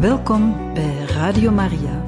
Welkom bij Radio Maria.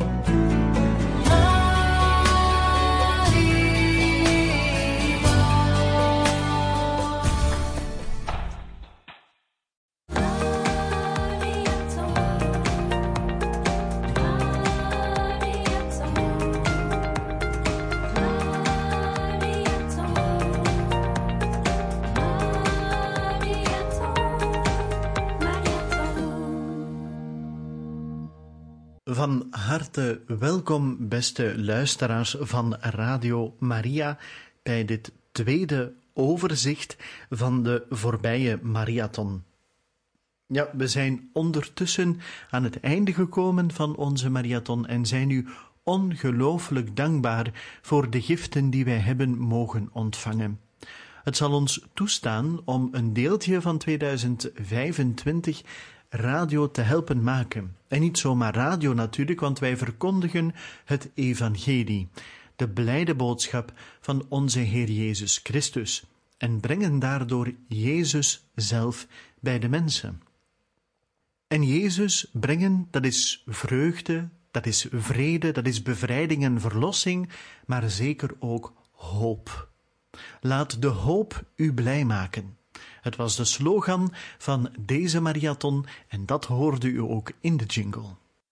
Van harte welkom, beste luisteraars van Radio Maria, bij dit tweede overzicht van de voorbije marathon. Ja, we zijn ondertussen aan het einde gekomen van onze marathon en zijn u ongelooflijk dankbaar voor de giften die wij hebben mogen ontvangen. Het zal ons toestaan om een deeltje van 2025 radio te helpen maken. En niet zomaar radio natuurlijk, want wij verkondigen het evangelie, de blijde boodschap van onze Heer Jezus Christus, en brengen daardoor Jezus zelf bij de mensen. En Jezus brengen, dat is vreugde, dat is vrede, dat is bevrijding en verlossing, maar zeker ook hoop. Laat de hoop u blij maken. Het was de slogan van deze marathon en dat hoorde u ook in de jingle.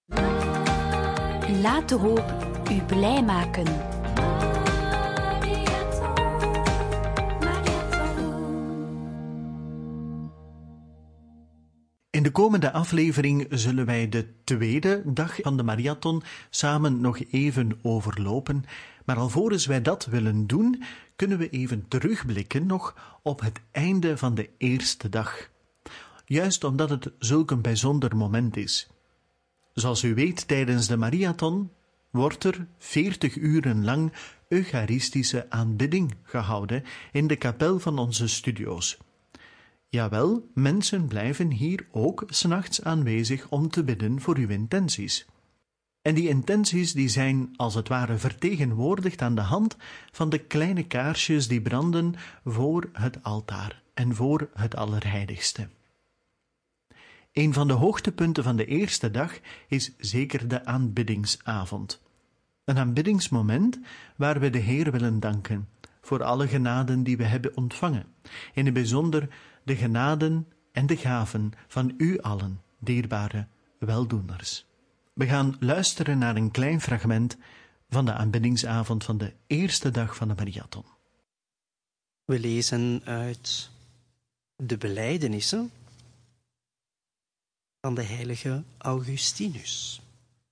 Laat de hoop u blij maken. In de komende aflevering zullen wij de tweede dag van de marathon samen nog even overlopen. Maar alvorens wij dat willen doen, kunnen we even terugblikken nog op het einde van de eerste dag. Juist omdat het zulk een bijzonder moment is. Zoals u weet, tijdens de marathon wordt er 40 uren lang eucharistische aanbidding gehouden in de kapel van onze studio's. Jawel, mensen blijven hier ook 's nachts aanwezig om te bidden voor uw intenties. En die intenties die zijn als het ware vertegenwoordigd aan de hand van de kleine kaarsjes die branden voor het altaar en voor het Allerheiligste. Een van de hoogtepunten van de eerste dag is zeker de aanbiddingsavond. Een aanbiddingsmoment waar we de Heer willen danken voor alle genaden die we hebben ontvangen, in het bijzonder de genaden en de gaven van u allen, dierbare weldoeners. We gaan luisteren naar een klein fragment van de aanbiddingsavond van de eerste dag van de marathon. We lezen uit de belijdenissen van de heilige Augustinus.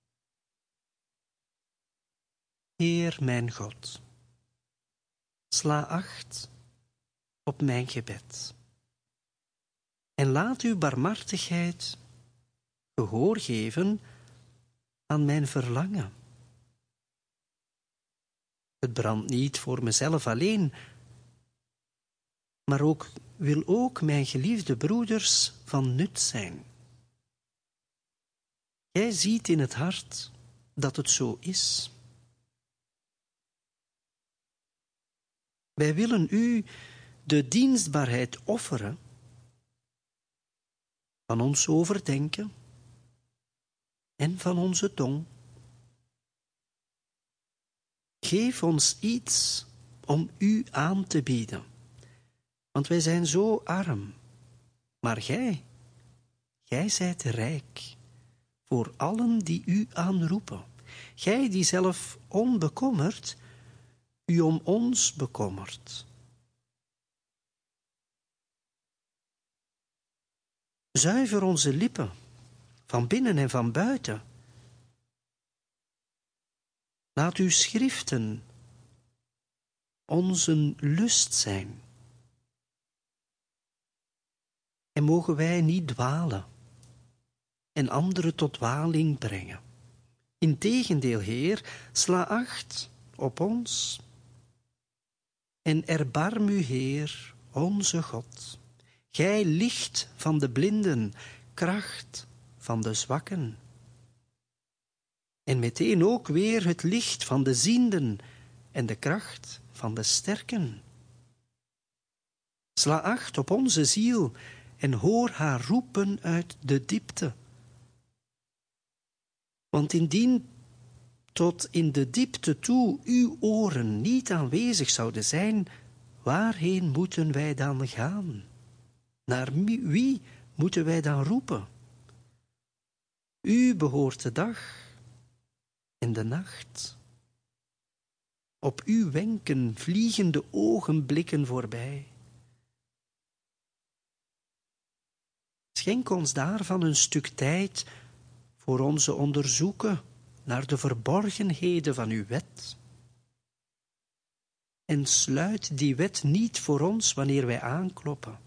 Heer mijn God, sla acht op mijn gebed en laat uw barmhartigheid gehoor geven aan mijn verlangen. Het brandt niet voor mezelf alleen, maar wil ook mijn geliefde broeders van nut zijn. Gij ziet in het hart dat het zo is. Wij willen u de dienstbaarheid offeren van ons overdenken en van onze tong. Geef ons iets om u aan te bieden, want wij zijn zo arm, maar gij zijt rijk voor allen die u aanroepen. Gij die zelf onbekommerd u om ons bekommert. Zuiver onze lippen, van binnen en van buiten. Laat uw schriften onze lust zijn. En mogen wij niet dwalen en anderen tot dwaling brengen. Integendeel, Heer, sla acht op ons en erbarm u, Heer, onze God. Gij licht van de blinden, kracht van de zwakken. En meteen ook weer het licht van de zienden en de kracht van de sterken. Sla acht op onze ziel en hoor haar roepen uit de diepte. Want indien tot in de diepte toe uw oren niet aanwezig zouden zijn, waarheen moeten wij dan gaan? Naar wie moeten wij dan roepen? U behoort de dag en de nacht. Op uw wenken vliegen de ogenblikken voorbij. Schenk ons daarvan een stuk tijd voor onze onderzoeken naar de verborgenheden van uw wet. En sluit die wet niet voor ons wanneer wij aankloppen.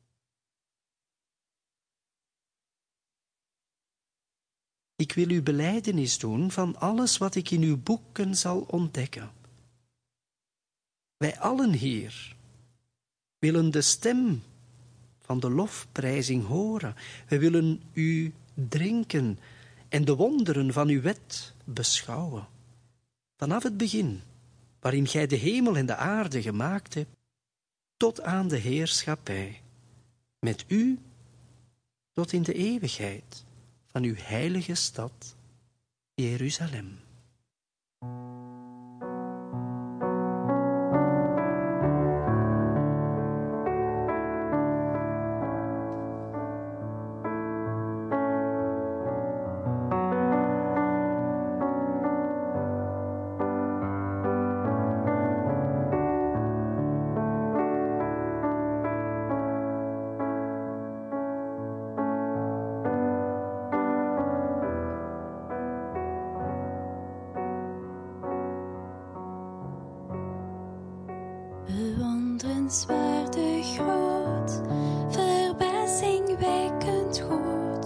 Ik wil u belijdenis doen van alles wat ik in uw boeken zal ontdekken. Wij allen hier willen de stem van de lofprijzing horen. Wij willen u drinken en de wonderen van uw wet beschouwen. Vanaf het begin, waarin gij de hemel en de aarde gemaakt hebt, tot aan de heerschappij, met u tot in de eeuwigheid van uw heilige stad, Jeruzalem. Bewonderenswaardig groot, verbazingwekkend goed,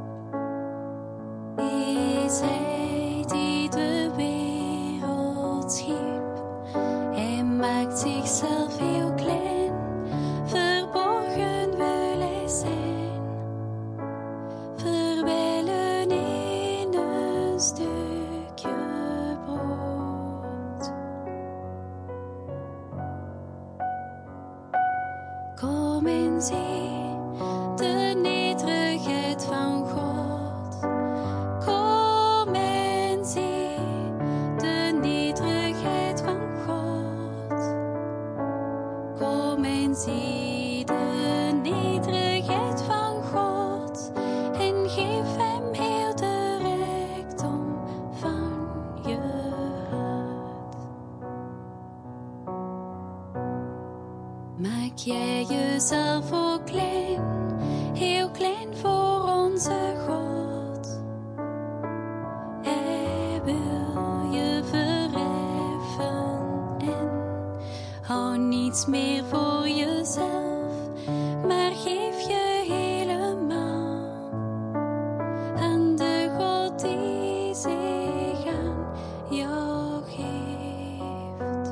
is Hij die de wereld schiep. Hij maakt zichzelf heel klein, verborgen wil Hij zijn, verwijlen in een stukje brood. Kom en zie de nederigheid van God. Kom en zie de nederigheid van God. Kom en zie de nederigheid van God. En geef Hem heel de rijkdom van je hart. Maak jij jezelf ook klein, heel klein voor onze God. Hij wil je verheffen en hou niets meer voor jezelf, maar geef je helemaal aan de God die zich aan jou geeft.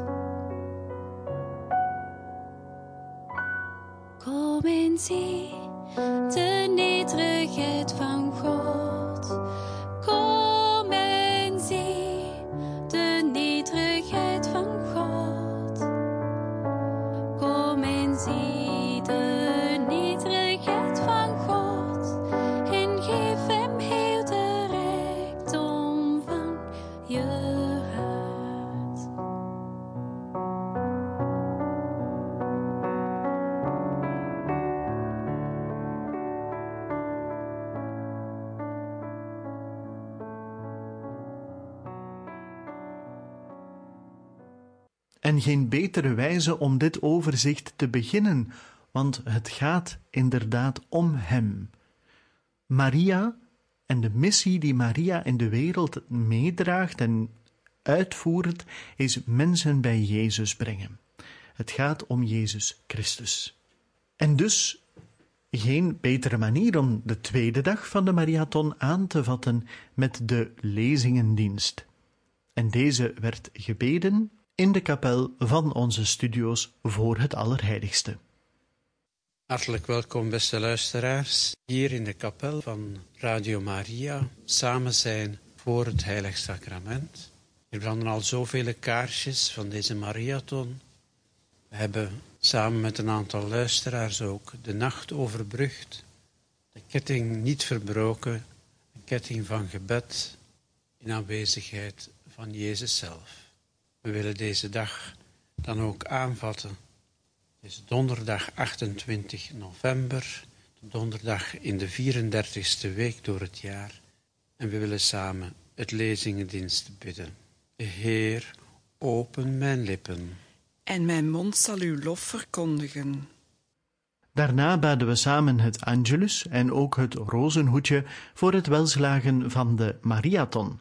Kom en zie de nederigheid van God. Kom en zie de nederigheid van God. Kom en zie de nederigheid van God. En geef Hem heel de rijkdom van je hart. En geen betere wijze om dit overzicht te beginnen, want het gaat inderdaad om Hem. Maria en de missie die Maria in de wereld meedraagt en uitvoert, is mensen bij Jezus brengen. Het gaat om Jezus Christus. En dus geen betere manier om de tweede dag van de Mariathon aan te vatten met de lezingendienst. En deze werd gebeden in de kapel van onze studio's voor het Allerheiligste. Hartelijk welkom, beste luisteraars, hier in de kapel van Radio Maria, samen zijn voor het Heilig Sacrament. Er branden al zoveel kaarsjes van deze Mariathon. We hebben samen met een aantal luisteraars ook de nacht overbrugd, de ketting niet verbroken, een ketting van gebed, in aanwezigheid van Jezus zelf. We willen deze dag dan ook aanvatten. Deze donderdag 28 november, de donderdag in de 34e week door het jaar. En we willen samen het lezingendienst bidden. De Heer, open mijn lippen. En mijn mond zal uw lof verkondigen. Daarna baden we samen het Angelus en ook het rozenhoedje voor het welslagen van de Mariathon.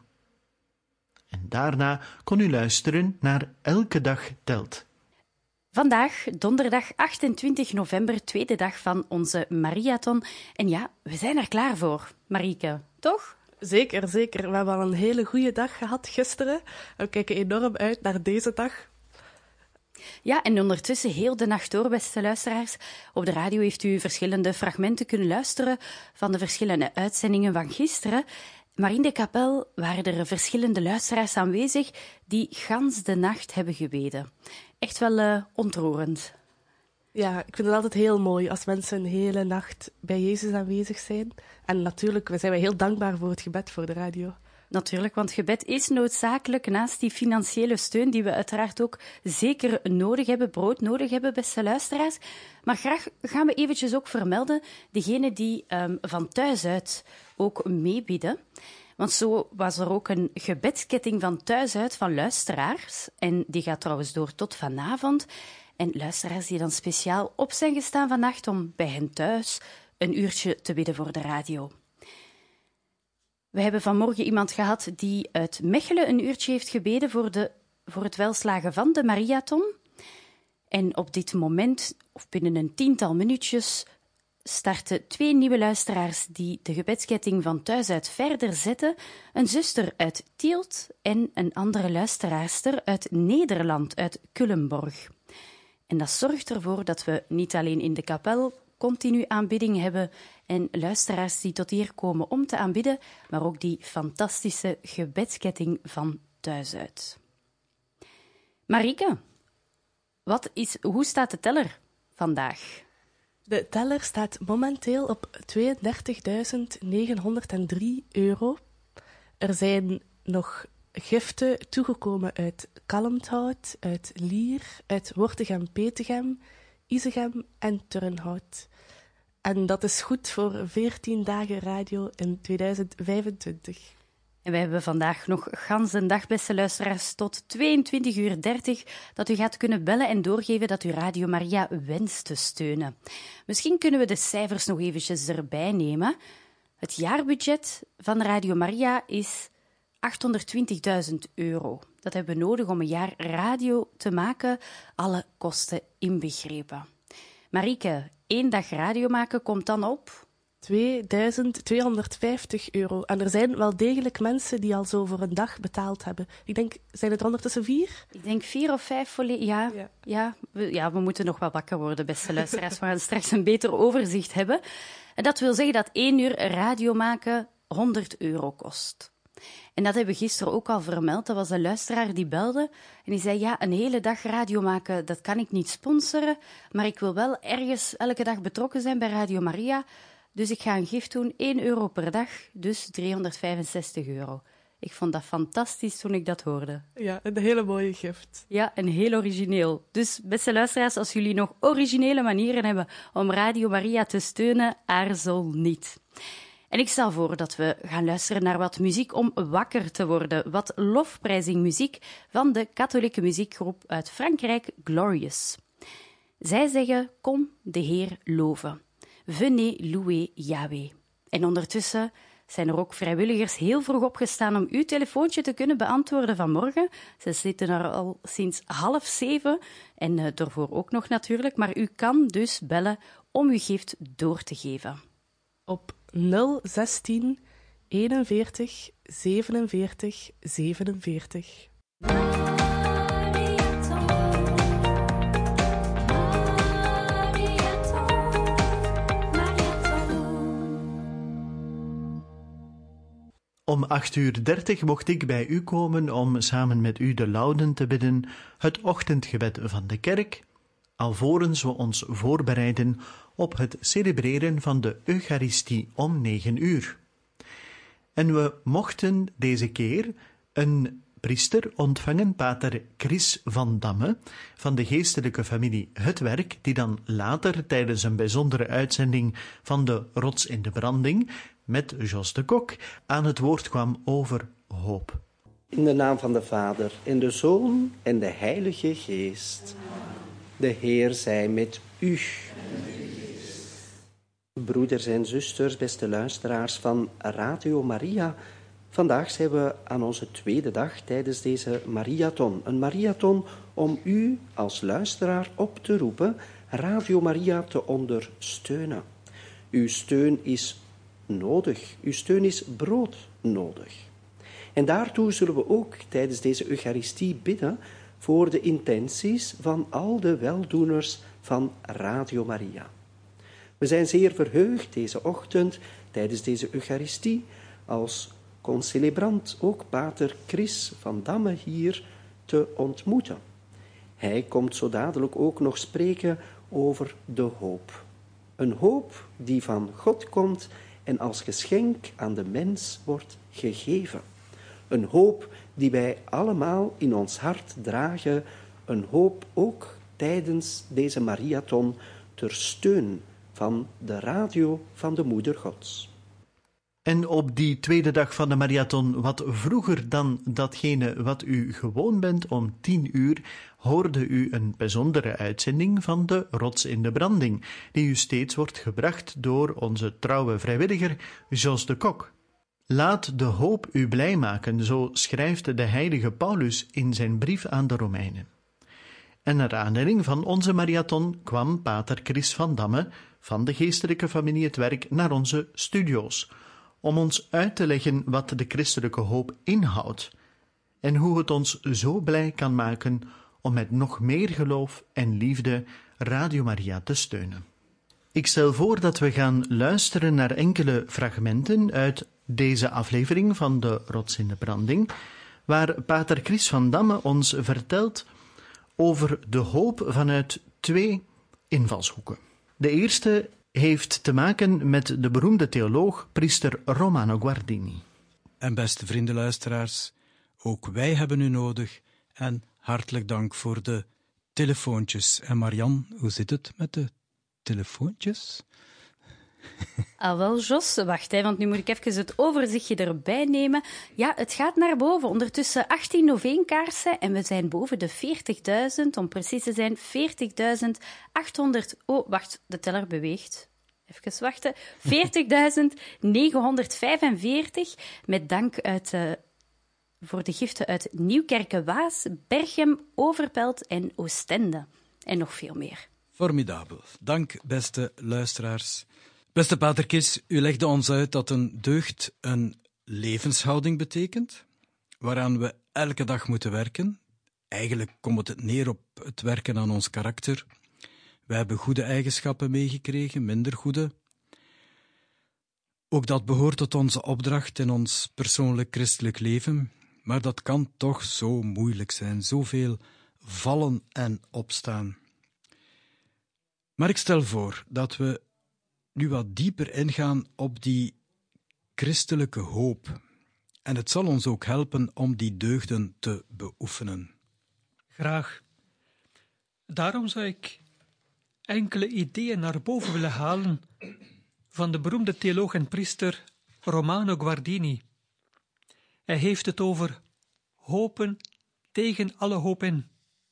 En daarna kon u luisteren naar Elke Dag Telt. Vandaag, donderdag 28 november, tweede dag van onze Mariathon. En ja, we zijn er klaar voor, Marieke, toch? Zeker, zeker. We hebben al een hele goede dag gehad gisteren. We kijken enorm uit naar deze dag. Ja, en ondertussen heel de nacht door, beste luisteraars. Op de radio heeft u verschillende fragmenten kunnen luisteren van de verschillende uitzendingen van gisteren. Maar in de kapel waren er verschillende luisteraars aanwezig die gans de nacht hebben gebeden. Echt wel ontroerend. Ja, ik vind het altijd heel mooi als mensen een hele nacht bij Jezus aanwezig zijn. En natuurlijk zijn wij heel dankbaar voor het gebed voor de radio. Natuurlijk, want gebed is noodzakelijk naast die financiële steun die we uiteraard ook zeker nodig hebben, brood nodig hebben, beste luisteraars. Maar graag gaan we eventjes ook vermelden degenen die van thuis uit ook meebieden. Want zo was er ook een gebedsketting van thuis uit van luisteraars. En die gaat trouwens door tot vanavond. En luisteraars die dan speciaal op zijn gestaan vannacht om bij hen thuis een uurtje te bidden voor de radio. We hebben vanmorgen iemand gehad die uit Mechelen een uurtje heeft gebeden voor het welslagen van de Mariathon. En op dit moment, of binnen een 10-tal minuutjes, starten 2 nieuwe luisteraars die de gebedsketting van thuis uit verder zetten. Een zuster uit Tielt en een andere luisteraarster uit Nederland, uit Culemborg. En dat zorgt ervoor dat we niet alleen in de kapel continu aanbidding hebben en luisteraars die tot hier komen om te aanbidden, maar ook die fantastische gebedsketting van thuis uit. Marieke, hoe staat de teller vandaag? De teller staat momenteel op €32.903. Er zijn nog giften toegekomen uit Kalmthout, uit Lier, uit Wortegem-Petegem, Isegem en Turnhout. En dat is goed voor 14 dagen radio in 2025. En wij hebben vandaag nog gans een dag, beste luisteraars, tot 22:30 dat u gaat kunnen bellen en doorgeven dat u Radio Maria wenst te steunen. Misschien kunnen we de cijfers nog eventjes erbij nemen. Het jaarbudget van Radio Maria is €820.000. Dat hebben we nodig om een jaar radio te maken, alle kosten inbegrepen. Marieke, 1 dag radio maken komt dan op €2.250. En er zijn wel degelijk mensen die al zo voor een dag betaald hebben. Ik denk, zijn het er ondertussen 4? Ik denk 4 of 5 we moeten nog wel wakker worden, beste luisteraars. We gaan straks een beter overzicht hebben. En dat wil zeggen dat 1 uur radio maken €100 kost. En dat hebben we gisteren ook al vermeld. Dat was een luisteraar die belde en die zei, ja, een hele dag radio maken, dat kan ik niet sponsoren, maar ik wil wel ergens elke dag betrokken zijn bij Radio Maria, dus ik ga een gift doen, €1 per dag, dus €365. Ik vond dat fantastisch toen ik dat hoorde. Ja, een hele mooie gift. Ja, en heel origineel. Dus, beste luisteraars, als jullie nog originele manieren hebben om Radio Maria te steunen, aarzel niet. En ik stel voor dat we gaan luisteren naar wat muziek om wakker te worden. Wat lofprijzingmuziek van de katholieke muziekgroep uit Frankrijk, Glorious. Zij zeggen, kom de Heer loven. Venez louer Yahweh. En ondertussen zijn er ook vrijwilligers heel vroeg opgestaan om uw telefoontje te kunnen beantwoorden vanmorgen. Ze zitten er al sinds 6:30 en daarvoor ook nog natuurlijk. Maar u kan dus bellen om uw gift door te geven. Op 016 41 47 47. Om 8:30 mocht ik bij u komen om samen met u de lauden te bidden, het ochtendgebed van de kerk, alvorens we ons voorbereiden op het celebreren van de Eucharistie om 9 uur. En we mochten deze keer een priester ontvangen, pater Chris van Damme, van de geestelijke familie Het Werk, die dan later tijdens een bijzondere uitzending van de Rots in de Branding met Jos de Kok aan het woord kwam over hoop. In de naam van de Vader, en de Zoon, en de Heilige Geest. De Heer zij met u. Broeders en zusters, beste luisteraars van Radio Maria. Vandaag zijn we aan onze tweede dag tijdens deze marathon. Een marathon om u als luisteraar op te roepen Radio Maria te ondersteunen. Uw steun is nodig. Uw steun is broodnodig. En daartoe zullen we ook tijdens deze Eucharistie bidden voor de intenties van al de weldoeners van Radio Maria. We zijn zeer verheugd deze ochtend tijdens deze Eucharistie als concelebrant ook pater Chris van Damme hier te ontmoeten. Hij komt zo dadelijk ook nog spreken over de hoop. Een hoop die van God komt en als geschenk aan de mens wordt gegeven. Een hoop die wij allemaal in ons hart dragen. Een hoop ook tijdens deze marathon ter steun van de radio van de Moeder Gods. En op die tweede dag van de marathon, wat vroeger dan datgene wat u gewoon bent, om 10:00, hoorde u een bijzondere uitzending van de Rots in de Branding, die u steeds wordt gebracht door onze trouwe vrijwilliger Jos de Kok. Laat de hoop u blij maken, zo schrijft de heilige Paulus in zijn brief aan de Romeinen. En naar aanleiding van onze marathon kwam pater Chris van Damme van de geestelijke familie Het Werk naar onze studio's, om ons uit te leggen wat de christelijke hoop inhoudt en hoe het ons zo blij kan maken om met nog meer geloof en liefde Radio Maria te steunen. Ik stel voor dat we gaan luisteren naar enkele fragmenten uit deze aflevering van de Rots in de Branding, waar pater Chris van Damme ons vertelt over de hoop vanuit 2 invalshoeken. De eerste heeft te maken met de beroemde theoloog, priester Romano Guardini. En beste vriendenluisteraars, ook wij hebben u nodig en hartelijk dank voor de telefoontjes. En Marian, hoe zit het met de telefoontjes? Ah, wel, Jos, wacht, want nu moet ik even het overzichtje erbij nemen. Ja, het gaat naar boven. Ondertussen 18 Noveenkaarsen en we zijn boven de 40.000. Om precies te zijn, 40.800... Oh, wacht, de teller beweegt. Even wachten. 40.945 met dank voor de giften uit Nieuwkerke-Waas, Berchem, Overpelt en Oostende. En nog veel meer. Formidabel. Dank, beste luisteraars. Beste pater Chris, u legde ons uit dat een deugd een levenshouding betekent, waaraan we elke dag moeten werken. Eigenlijk komt het neer op het werken aan ons karakter. We hebben goede eigenschappen meegekregen, minder goede. Ook dat behoort tot onze opdracht in ons persoonlijk christelijk leven, maar dat kan toch zo moeilijk zijn, zoveel vallen en opstaan. Maar ik stel voor dat we nu wat dieper ingaan op die christelijke hoop. En het zal ons ook helpen om die deugden te beoefenen. Graag. Daarom zou ik enkele ideeën naar boven willen halen van de beroemde theoloog en priester Romano Guardini. Hij heeft het over hopen tegen alle hoop in.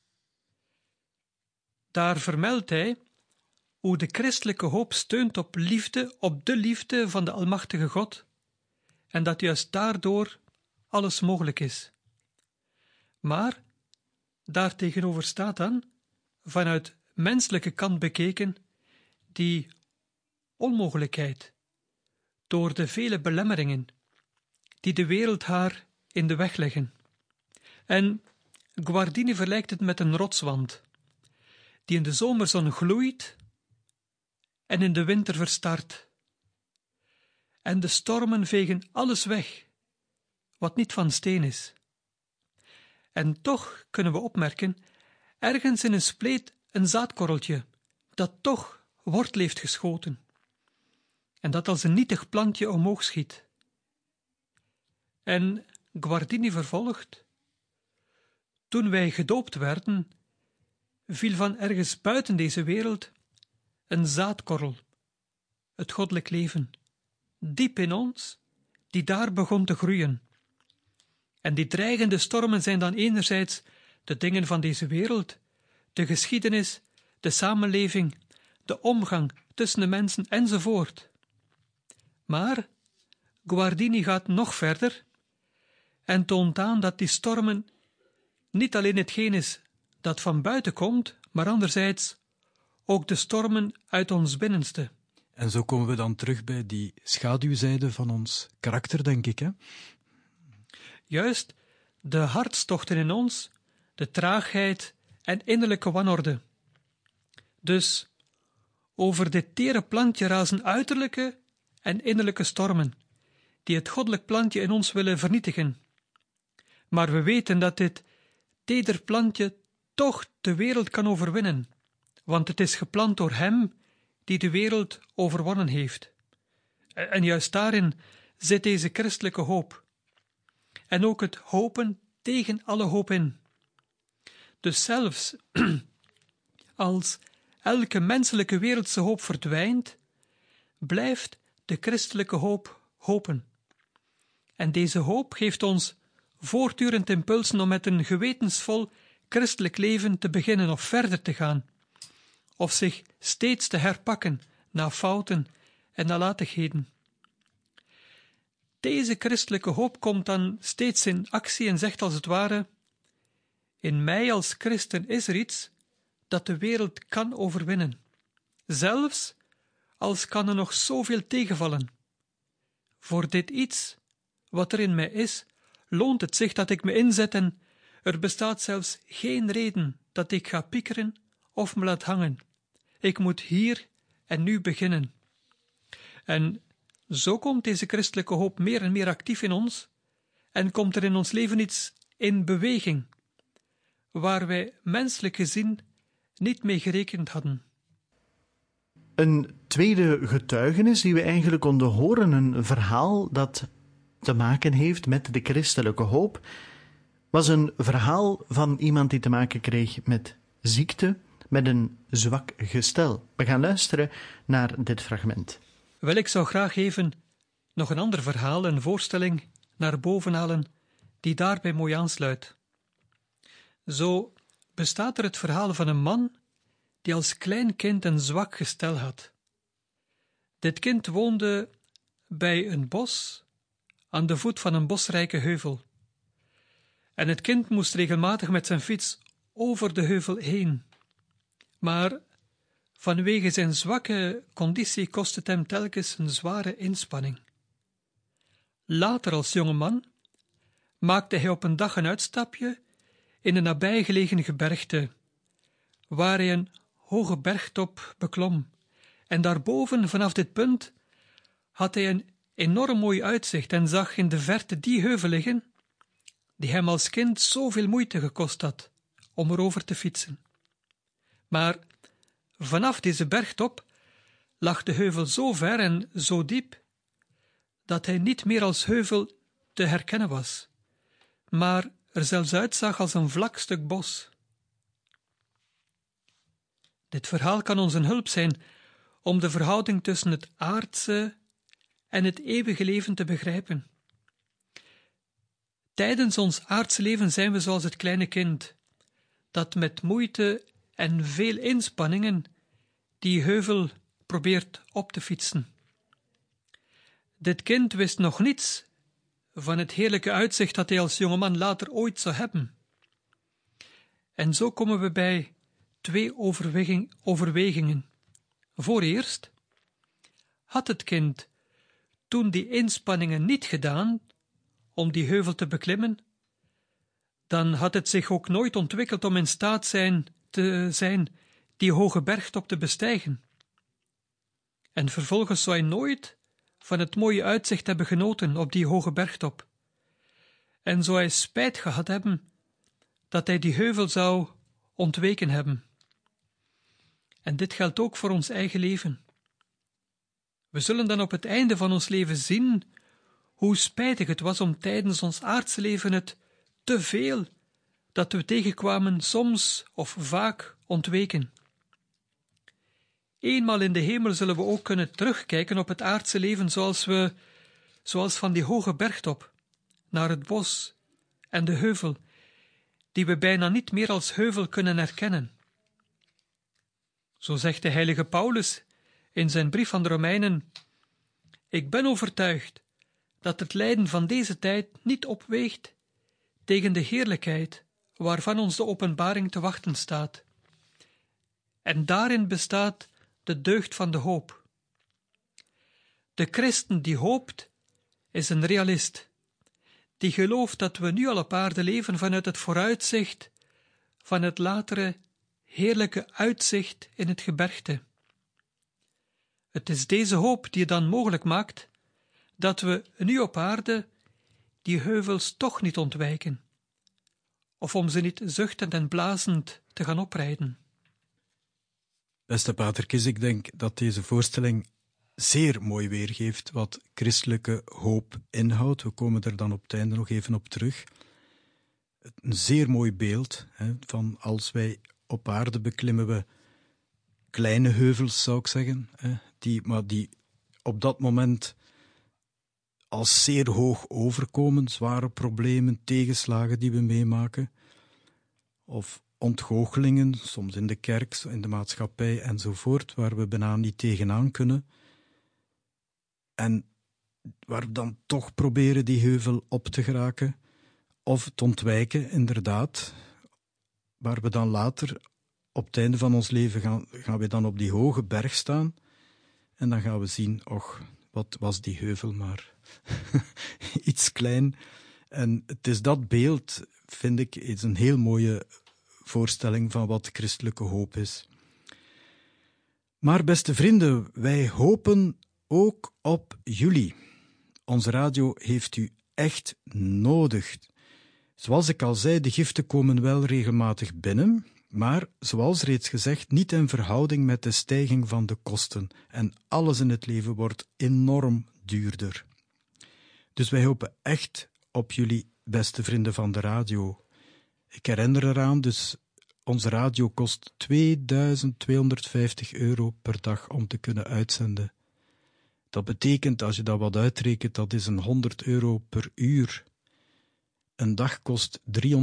Daar vermeldt hij hoe de christelijke hoop steunt op liefde, op de liefde van de Almachtige God, en dat juist daardoor alles mogelijk is. Maar daartegenover staat dan, vanuit menselijke kant bekeken, die onmogelijkheid, door de vele belemmeringen die de wereld haar in de weg leggen. En Guardini vergelijkt het met een rotswand, die in de zomerzon gloeit en in de winter verstart. En de stormen vegen alles weg, wat niet van steen is. En toch kunnen we opmerken, ergens in een spleet een zaadkorreltje, dat toch wortel heeft geschoten, en dat als een nietig plantje omhoog schiet. En Guardini vervolgt: toen wij gedoopt werden, viel van ergens buiten deze wereld een zaadkorrel, het goddelijk leven, diep in ons, die daar begon te groeien. En die dreigende stormen zijn dan enerzijds de dingen van deze wereld, de geschiedenis, de samenleving, de omgang tussen de mensen enzovoort. Maar Guardini gaat nog verder en toont aan dat die stormen niet alleen hetgeen is dat van buiten komt, maar anderzijds ook de stormen uit ons binnenste. En zo komen we dan terug bij die schaduwzijde van ons karakter, denk ik, hè? Juist, de hartstochten in ons, de traagheid en innerlijke wanorde. Dus over dit tere plantje razen uiterlijke en innerlijke stormen, die het goddelijk plantje in ons willen vernietigen. Maar we weten dat dit teder plantje toch de wereld kan overwinnen, want het is geplant door Hem die de wereld overwonnen heeft. En juist daarin zit deze christelijke hoop. En ook het hopen tegen alle hoop in. Dus zelfs als elke menselijke wereldse hoop verdwijnt, blijft de christelijke hoop hopen. En deze hoop geeft ons voortdurend impulsen om met een gewetensvol christelijk leven te beginnen of verder te gaan, of zich steeds te herpakken na fouten en nalatigheden. Deze christelijke hoop komt dan steeds in actie en zegt als het ware: in mij als christen is er iets dat de wereld kan overwinnen, zelfs als kan er nog zoveel tegenvallen. Voor dit iets wat er in mij is, loont het zich dat ik me inzet en er bestaat zelfs geen reden dat ik ga piekeren of me laat hangen. Ik moet hier en nu beginnen. En zo komt deze christelijke hoop meer en meer actief in ons en komt er in ons leven iets in beweging, waar wij menselijk gezien niet mee gerekend hadden. Een tweede getuigenis die we eigenlijk konden horen, een verhaal dat te maken heeft met de christelijke hoop, was een verhaal van iemand die te maken kreeg met ziekte, met een zwak gestel. We gaan luisteren naar dit fragment. Wel, ik zou graag even nog een ander verhaal, een voorstelling, naar boven halen, die daarbij mooi aansluit. Zo bestaat er het verhaal van een man die als klein kind een zwak gestel had. Dit kind woonde bij een bos, aan de voet van een bosrijke heuvel. En het kind moest regelmatig met zijn fiets over de heuvel heen. Maar vanwege zijn zwakke conditie kostte het hem telkens een zware inspanning. Later als jonge man maakte hij op een dag een uitstapje in een nabijgelegen gebergte, waar hij een hoge bergtop beklom. En daarboven, vanaf dit punt, had hij een enorm mooi uitzicht en zag in de verte die heuvel liggen, die hem als kind zoveel moeite gekost had om erover te fietsen. Maar vanaf deze bergtop lag de heuvel zo ver en zo diep, dat hij niet meer als heuvel te herkennen was, maar er zelfs uitzag als een vlak stuk bos. Dit verhaal kan ons een hulp zijn om de verhouding tussen het aardse en het eeuwige leven te begrijpen. Tijdens ons aardse leven zijn we zoals het kleine kind, dat met moeite en veel inspanningen die heuvel probeert op te fietsen. Dit kind wist nog niets van het heerlijke uitzicht dat hij als jongeman later ooit zou hebben. En zo komen we bij twee overwegingen. Vooreerst, had het kind toen die inspanningen niet gedaan om die heuvel te beklimmen, dan had het zich ook nooit ontwikkeld om in staat te zijn die hoge bergtop te bestijgen. En vervolgens zou hij nooit van het mooie uitzicht hebben genoten op die hoge bergtop. En zou hij spijt gehad hebben dat hij die heuvel zou ontweken hebben. En dit geldt ook voor ons eigen leven. We zullen dan op het einde van ons leven zien hoe spijtig het was om tijdens ons aardse leven het te veel dat we tegenkwamen soms of vaak ontweken. Eenmaal in de hemel zullen we ook kunnen terugkijken op het aardse leven zoals van die hoge bergtop, naar het bos en de heuvel, die we bijna niet meer als heuvel kunnen herkennen. Zo zegt de heilige Paulus in zijn brief aan de Romeinen: ik ben overtuigd dat het lijden van deze tijd niet opweegt tegen de heerlijkheid waarvan ons de openbaring te wachten staat. En daarin bestaat de deugd van de hoop. De christen die hoopt, is een realist, die gelooft dat we nu al op aarde leven vanuit het vooruitzicht van het latere heerlijke uitzicht in het gebergte. Het is deze hoop die het dan mogelijk maakt dat we nu op aarde die heuvels toch niet ontwijken, of om ze niet zuchtend en blazend te gaan oprijden. Beste patertjes, ik denk dat deze voorstelling zeer mooi weergeeft wat christelijke hoop inhoudt. We komen er dan op het einde nog even op terug. Een zeer mooi beeld van als wij op aarde beklimmen we kleine heuvels, zou ik zeggen, die op dat moment als zeer hoog overkomen, zware problemen, tegenslagen die we meemaken, of ontgoochelingen, soms in de kerk, in de maatschappij enzovoort, waar we bijna niet tegenaan kunnen. En waar we dan toch proberen die heuvel op te geraken, of te ontwijken, inderdaad, waar we dan later, op het einde van ons leven, gaan we dan op die hoge berg staan, en dan gaan we zien, och, wat was die heuvel maar iets klein. En het is dat beeld, vind ik, is een heel mooie voorstelling van wat christelijke hoop is. Maar beste vrienden, wij hopen ook op jullie. Onze radio heeft u echt nodig. Zoals ik al zei, de giften komen wel regelmatig binnen, maar zoals reeds gezegd, niet in verhouding met de stijging van de kosten. En alles in het leven wordt enorm duurder. Dus wij hopen echt op jullie, beste vrienden van de radio. Ik herinner eraan, dus onze radio kost €2250 per dag om te kunnen uitzenden. Dat betekent, als je dat wat uitrekent, dat is €100 per uur. Een dag kost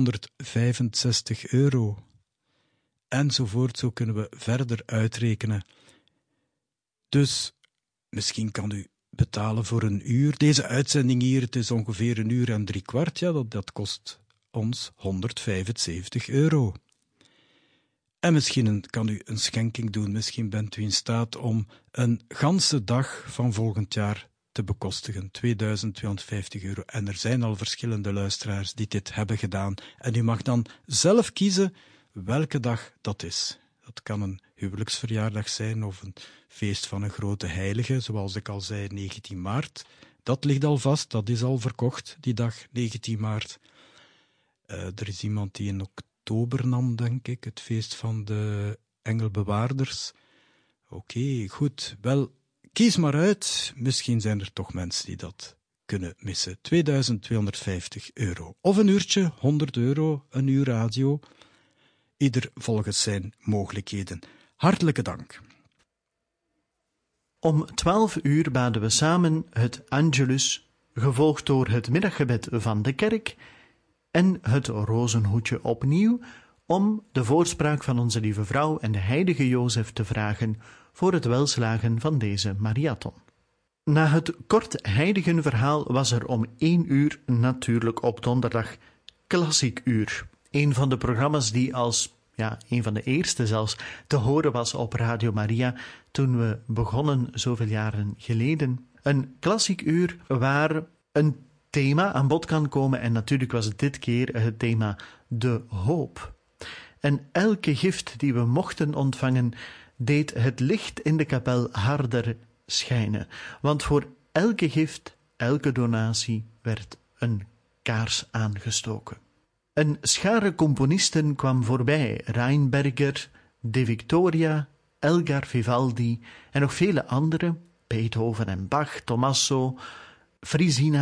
€365. Enzovoort, zo kunnen we verder uitrekenen. Dus misschien kan u betalen voor een uur. Deze uitzending hier, het is ongeveer 1 uur en 3/4, ja, dat kost ons €175. En misschien kan u een schenking doen, misschien bent u in staat om een ganse dag van volgend jaar te bekostigen, €2250. En er zijn al verschillende luisteraars die dit hebben gedaan. En u mag dan zelf kiezen welke dag dat is. Dat kan een huwelijksverjaardag zijn of een feest van een grote heilige, zoals ik al zei, 19 maart. Dat ligt al vast, dat is al verkocht, die dag, 19 maart. Er is iemand die in oktober nam, denk ik, het feest van de engelbewaarders. Oké, goed. Wel, kies maar uit. Misschien zijn er toch mensen die dat kunnen missen. €2250. Of een uurtje, €100, een uur radio. Ieder volgens zijn mogelijkheden. Hartelijke dank. Om 12 uur baden we samen het Angelus, gevolgd door het middaggebed van de kerk en het rozenhoedje opnieuw, om de voorspraak van onze lieve vrouw en de heilige Jozef te vragen voor het welslagen van deze marathon. Na het kort heiligenverhaal was er om 1 uur natuurlijk op donderdag Klassiek Uur. Een van de programma's die als, een van de eerste zelfs, te horen was op Radio Maria toen we begonnen zoveel jaren geleden. Een Klassiek Uur waar een thema aan bod kan komen en natuurlijk was het dit keer het thema de hoop. En elke gift die we mochten ontvangen deed het licht in de kapel harder schijnen, want voor elke gift, elke donatie werd een kaars aangestoken. Een schare componisten kwam voorbij, Reinberger, De Victoria, Elgar Vivaldi en nog vele anderen, Beethoven en Bach, Tommaso, Frisina,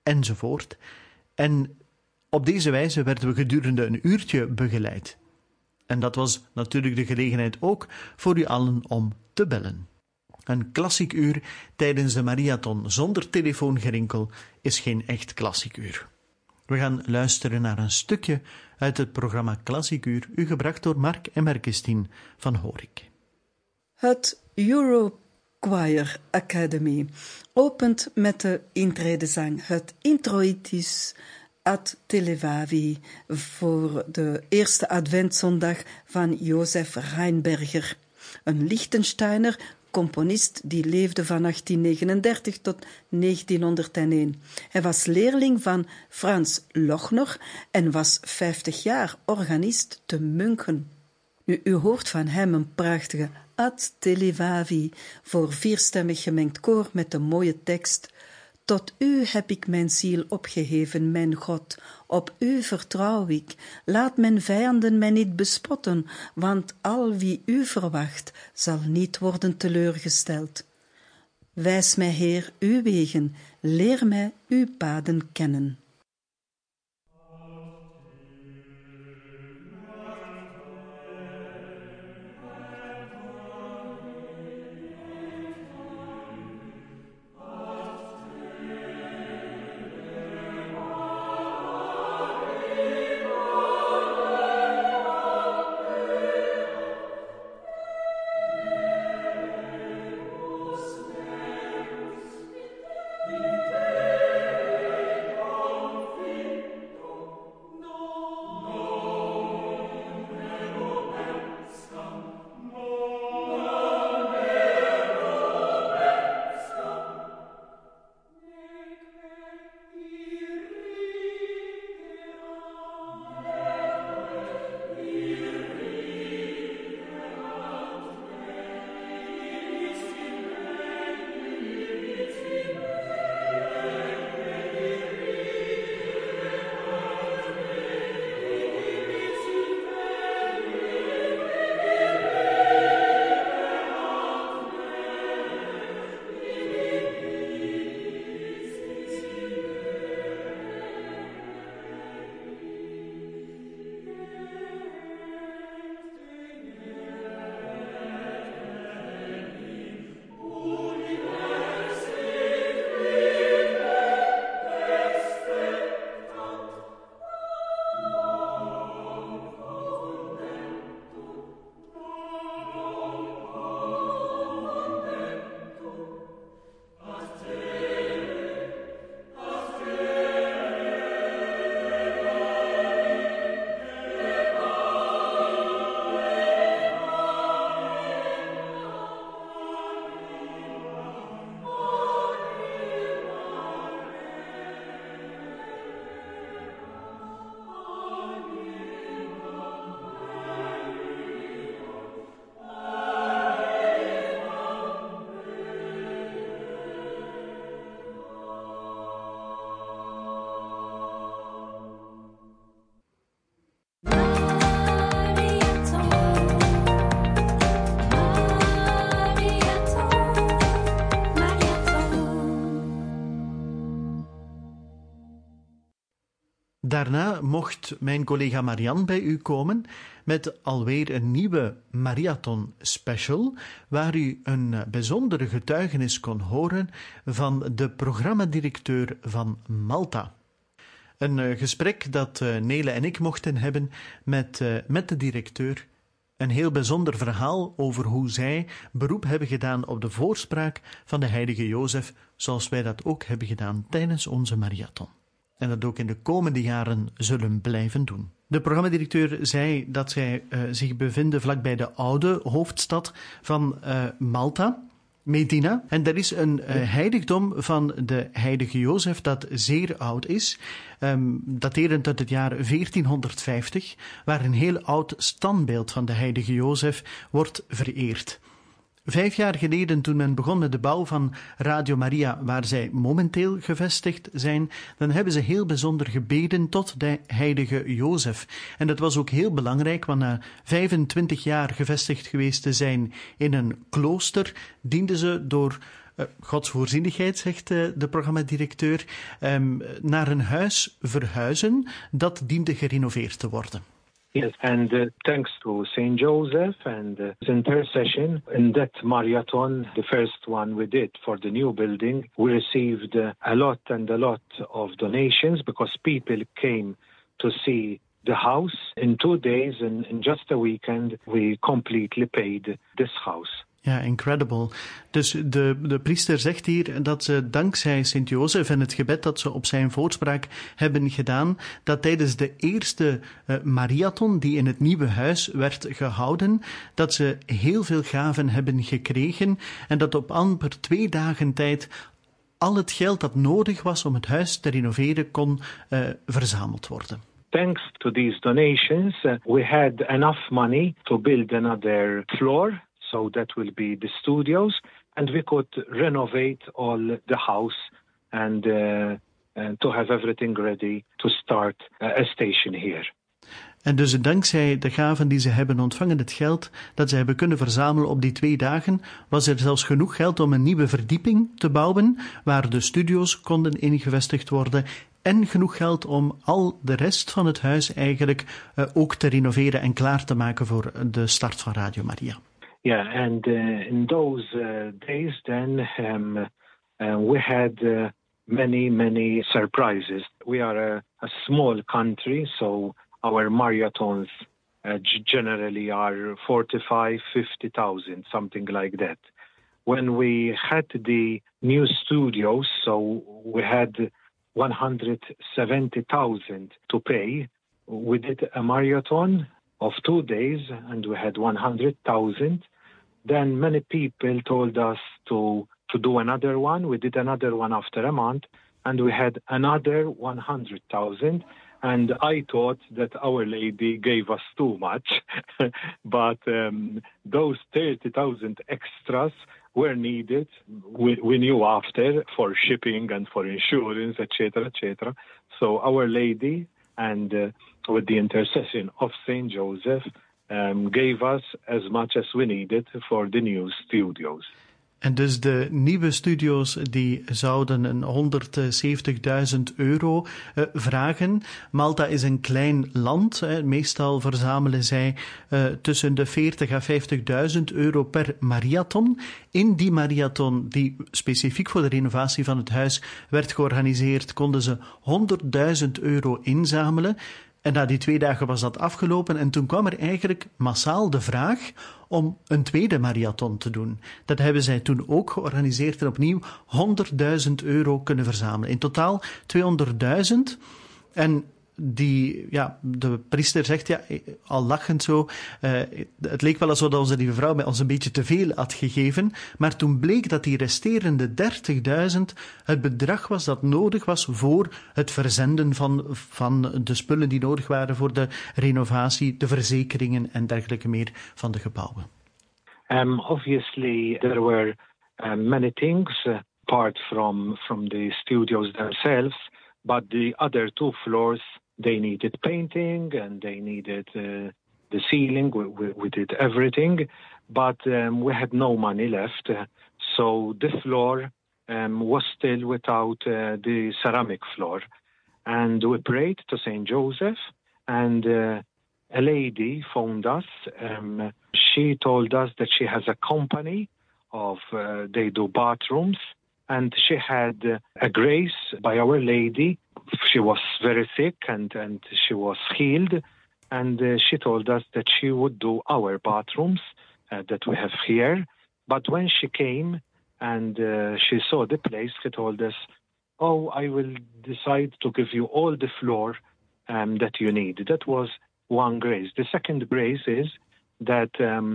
enzovoort. En op deze wijze werden we gedurende een uurtje begeleid. En dat was natuurlijk de gelegenheid ook voor u allen om te bellen. Een klassiek uur tijdens de Mariathon zonder telefoongerinkel is geen echt klassiek uur. We gaan luisteren naar een stukje uit het programma Klassiek Uur, u gebracht door Mark en Merkestien van Horik. Het Eurochoir Academy opent met de intredezang, het Introitus ad Televavi, voor de eerste adventszondag van Jozef Reinberger, een Liechtensteiner componist die leefde van 1839 tot 1901. Hij was leerling van Frans Lochner en was 50 jaar organist te München. Nu, u hoort van hem een prachtige Ad Televavi voor vierstemmig gemengd koor met de mooie tekst: Tot u heb ik mijn ziel opgeheven, mijn God, op u vertrouw ik. Laat mijn vijanden mij niet bespotten, want al wie u verwacht, zal niet worden teleurgesteld. Wijs mij, Heer, uw wegen, leer mij uw paden kennen. Daarna mocht mijn collega Marianne bij u komen met alweer een nieuwe Mariathon special, waar u een bijzondere getuigenis kon horen van de programmadirecteur van Malta. Een gesprek dat Nele en ik mochten hebben met de directeur. Een heel bijzonder verhaal over hoe zij beroep hebben gedaan op de voorspraak van de heilige Jozef, zoals wij dat ook hebben gedaan tijdens onze Mariathon. En dat ook in de komende jaren zullen blijven doen. De programmadirecteur zei dat zij zich bevinden vlakbij de oude hoofdstad van Malta, Medina. En er is een heiligdom van de heilige Jozef dat zeer oud is, daterend uit het jaar 1450, waar een heel oud standbeeld van de heilige Jozef wordt vereerd. 5 jaar geleden, toen men begon met de bouw van Radio Maria, waar zij momenteel gevestigd zijn, dan hebben ze heel bijzonder gebeden tot de heilige Jozef. En dat was ook heel belangrijk, want na 25 jaar gevestigd geweest te zijn in een klooster, dienden ze door Gods voorzienigheid, zegt de programmadirecteur, naar een huis verhuizen dat diende gerenoveerd te worden. Yes, and thanks to St. Joseph and his intercession, in that marathon, the first one we did for the new building, we received a lot of donations because people came to see the house. In 2 days, in just a weekend, we completely paid this house. Ja, incredible. Dus de priester zegt hier dat ze dankzij Sint-Jozef en het gebed dat ze op zijn voorspraak hebben gedaan, dat tijdens de eerste marathon die in het nieuwe huis werd gehouden, dat ze heel veel gaven hebben gekregen en dat op amper 2 dagen tijd al het geld dat nodig was om het huis te renoveren kon verzameld worden. Thanks to these donations, we had enough money to build another floor. So that will be the studios, and we could renovate all the house and to have everything ready to start a station here. En dus dankzij de gaven die ze hebben ontvangen, het geld dat ze hebben kunnen verzamelen op die 2 dagen, was er zelfs genoeg geld om een nieuwe verdieping te bouwen, waar de studio's konden ingevestigd worden, en genoeg geld om al de rest van het huis eigenlijk ook te renoveren en klaar te maken voor de start van Radio Maria. Yeah, and in those days then we had many surprises. We are a small country, so our marathons generally are 45,000-50,000, something like that. When we had the new studios, so we had 170,000 to pay. We did a marathon of 2 days and we had 100,000. Then many people told us to do another one. We did another one after a month and we had another 100,000. And I thought that Our Lady gave us too much, but those 30,000 extras were needed. We knew after for shipping and for insurance, etc., etc. So Our Lady, and with the intercession of St. Joseph, gave us as much as we needed for the new studios. En dus de nieuwe studio's die zouden een 170.000 euro vragen. Malta is een klein land. Meestal verzamelen zij tussen de 40 à 50.000 euro per marathon. In die marathon, die specifiek voor de renovatie van het huis werd georganiseerd, konden ze 100.000 euro inzamelen. En na die 2 dagen was dat afgelopen en toen kwam er eigenlijk massaal de vraag om een tweede marathon te doen. Dat hebben zij toen ook georganiseerd en opnieuw 100.000 euro kunnen verzamelen. In totaal 200.000. En de priester zegt, al lachend zo, het leek wel alsof onze lieve vrouw bij ons een beetje te veel had gegeven, maar toen bleek dat die resterende 30.000 het bedrag was dat nodig was voor het verzenden van de spullen die nodig waren voor de renovatie, de verzekeringen en dergelijke meer van de gebouwen. Obviously there were many things apart from the studios themselves, but the other 2 floors, they needed painting and they needed the ceiling. We did everything, but we had no money left. So the floor was still without the ceramic floor. And we prayed to St. Joseph, and a lady phoned us. She told us that she has a company they do bathrooms, and she had a grace by Our Lady. She was very sick and she was healed, and she told us that she would do our bathrooms that we have here. But when she came and she saw the place, she told us, I will decide to give you all the floor that you need. That was one grace. The second grace is that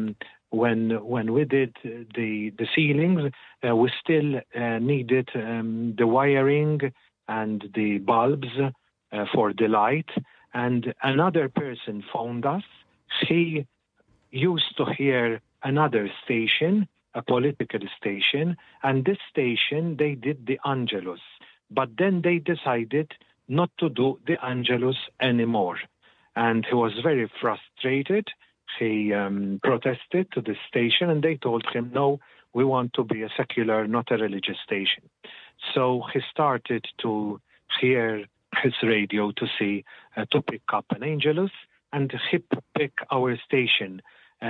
when we did the ceilings, we still needed the wiring and the bulbs for the light. And another person phoned us. He used to hear another station, a political station, and this station, they did the Angelus. But then they decided not to do the Angelus anymore. And he was very frustrated. He protested to the station, and they told him, no, we want to be a secular, not a religious station. So he started to hear his radio to see, to pick up an Angelus, and he picked our station.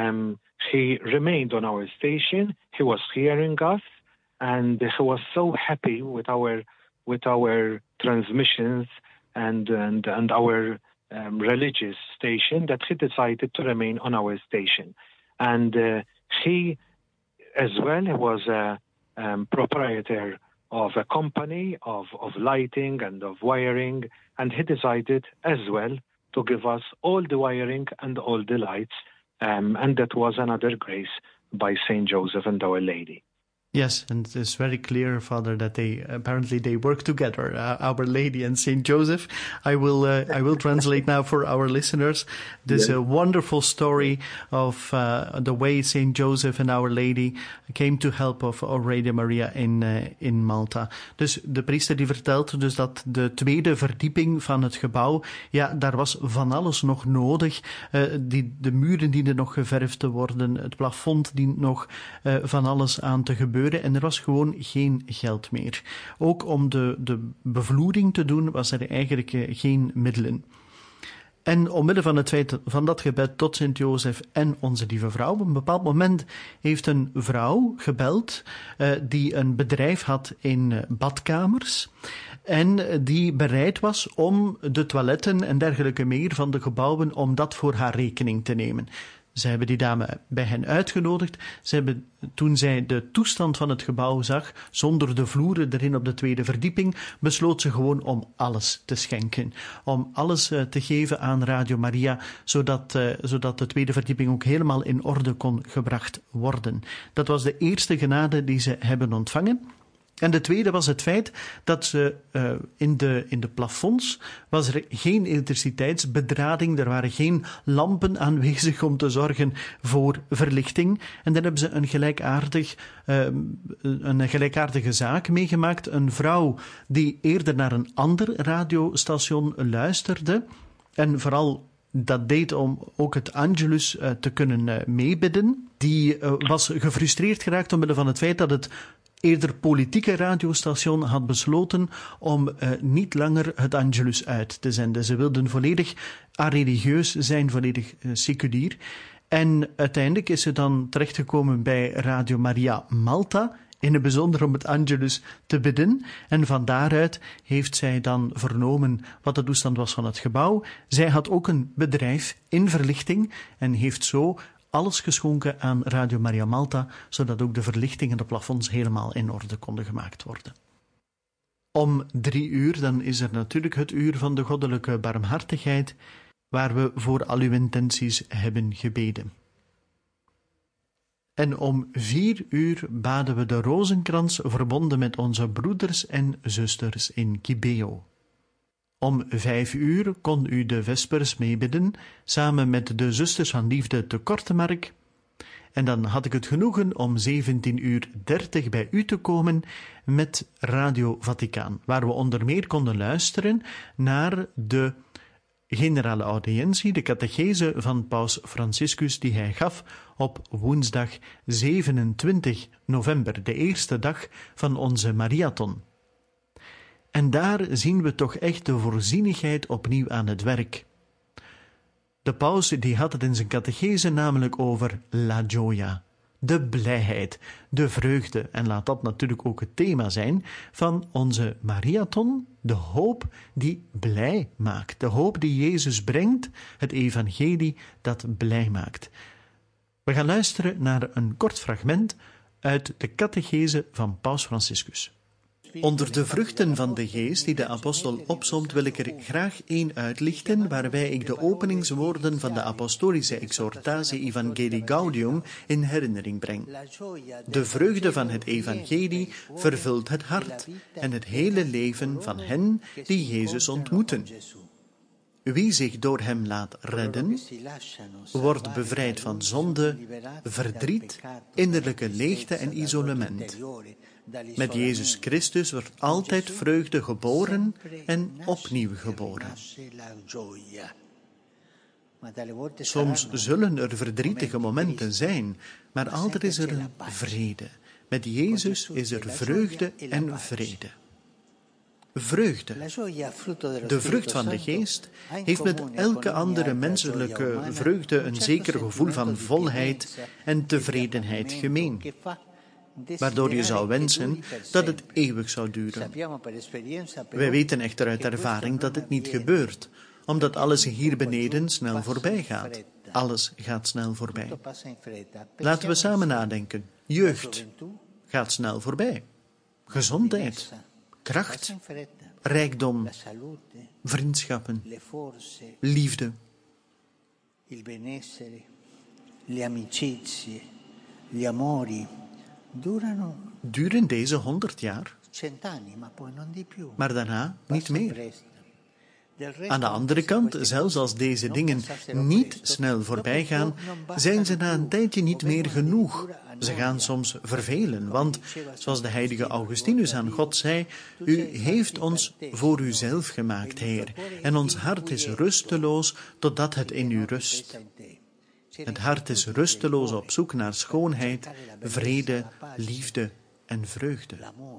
He remained on our station. He was hearing us, and he was so happy with our transmissions and our religious station that he decided to remain on our station. And he, as well, was a proprietor of a company of lighting and of wiring, and he decided as well to give us all the wiring and all the lights, and that was another grace by Saint Joseph and Our Lady. Yes, and it's very clear, Father, that they work together, Our Lady and Saint Joseph. I will translate now for our listeners. This wonderful story of the way Saint Joseph and Our Lady came to help of Radio Maria in Malta. Dus de priester die vertelt dus dat de tweede verdieping van het gebouw, ja, daar was van alles nog nodig. De muren dienden nog geverfd te worden, het plafond dient nog van alles aan te gebeuren. En er was gewoon geen geld meer. Ook om de bevloering te doen was er eigenlijk geen middelen. En omwille van het feit van dat gebed tot Sint Jozef en onze Lieve Vrouw, op een bepaald moment heeft een vrouw gebeld die een bedrijf had in badkamers en die bereid was om de toiletten en dergelijke meer van de gebouwen, om dat voor haar rekening te nemen. Ze hebben die dame bij hen uitgenodigd. Toen zij de toestand van het gebouw zag, zonder de vloeren erin op de tweede verdieping, besloot ze gewoon om alles te schenken. Om alles te geven aan Radio Maria, zodat de tweede verdieping ook helemaal in orde kon gebracht worden. Dat was de eerste genade die ze hebben ontvangen. En de tweede was het feit dat ze in de plafonds was er geen elektriciteitsbedrading, er waren geen lampen aanwezig om te zorgen voor verlichting. En dan hebben ze een gelijkaardige zaak meegemaakt. Een vrouw die eerder naar een ander radiostation luisterde en vooral dat deed om ook het Angelus te kunnen meebidden. Die was gefrustreerd geraakt omwille van het feit dat het eerder politieke radiostation had besloten om niet langer het Angelus uit te zenden. Ze wilden volledig areligieus zijn, volledig seculier. En uiteindelijk is ze dan terechtgekomen bij Radio Maria Malta, in het bijzonder om het Angelus te bidden. En van daaruit heeft zij dan vernomen wat de toestand was van het gebouw. Zij had ook een bedrijf in verlichting en heeft zo alles geschonken aan Radio Maria Malta, zodat ook de verlichting en de plafonds helemaal in orde konden gemaakt worden. Om 3 uur, dan is er natuurlijk het uur van de goddelijke barmhartigheid, waar we voor al uw intenties hebben gebeden. En om 4 uur baden we de rozenkrans verbonden met onze broeders en zusters in Kibeo. Om 5 uur kon u de vespers meebidden, samen met de zusters van Liefde te Kortemark. En dan had ik het genoegen om 17:30 bij u te komen met Radio Vaticaan, waar we onder meer konden luisteren naar de generale audiëntie, de catechese van Paus Franciscus, die hij gaf op woensdag 27 november, de eerste dag van onze Mariathon. En daar zien we toch echt de voorzienigheid opnieuw aan het werk. De paus die had het in zijn catechese namelijk over la gioia, de blijheid, de vreugde. En laat dat natuurlijk ook het thema zijn van onze Mariathon, de hoop die blij maakt. De hoop die Jezus brengt, het evangelie dat blij maakt. We gaan luisteren naar een kort fragment uit de catechese van Paus Franciscus. Onder de vruchten van de geest die de apostel opsomt, wil ik er graag 1 uitlichten, waarbij ik de openingswoorden van de apostolische exhortatie Evangelii Gaudium in herinnering breng. De vreugde van het evangelie vervult het hart en het hele leven van hen die Jezus ontmoeten. Wie zich door hem laat redden, wordt bevrijd van zonde, verdriet, innerlijke leegte en isolement. Met Jezus Christus wordt altijd vreugde geboren en opnieuw geboren. Soms zullen er verdrietige momenten zijn, maar altijd is er een vrede. Met Jezus is er vreugde en vrede. Vreugde, de vrucht van de geest, heeft met elke andere menselijke vreugde een zeker gevoel van volheid en tevredenheid gemeen, waardoor je zou wensen dat het eeuwig zou duren. Wij weten echter uit ervaring dat het niet gebeurt, omdat alles hier beneden snel voorbij gaat. Alles gaat snel voorbij. Laten we samen nadenken. Jeugd gaat snel voorbij. Gezondheid, kracht, rijkdom, vriendschappen, liefde. Duren deze 100 jaar, maar daarna niet meer. Aan de andere kant, zelfs als deze dingen niet snel voorbij gaan, zijn ze na een tijdje niet meer genoeg. Ze gaan soms vervelen, want, zoals de heilige Augustinus aan God zei, u heeft ons voor uzelf gemaakt, Heer, en ons hart is rusteloos totdat het in u rust. Het hart is rusteloos op zoek naar schoonheid, vrede, liefde en vreugde.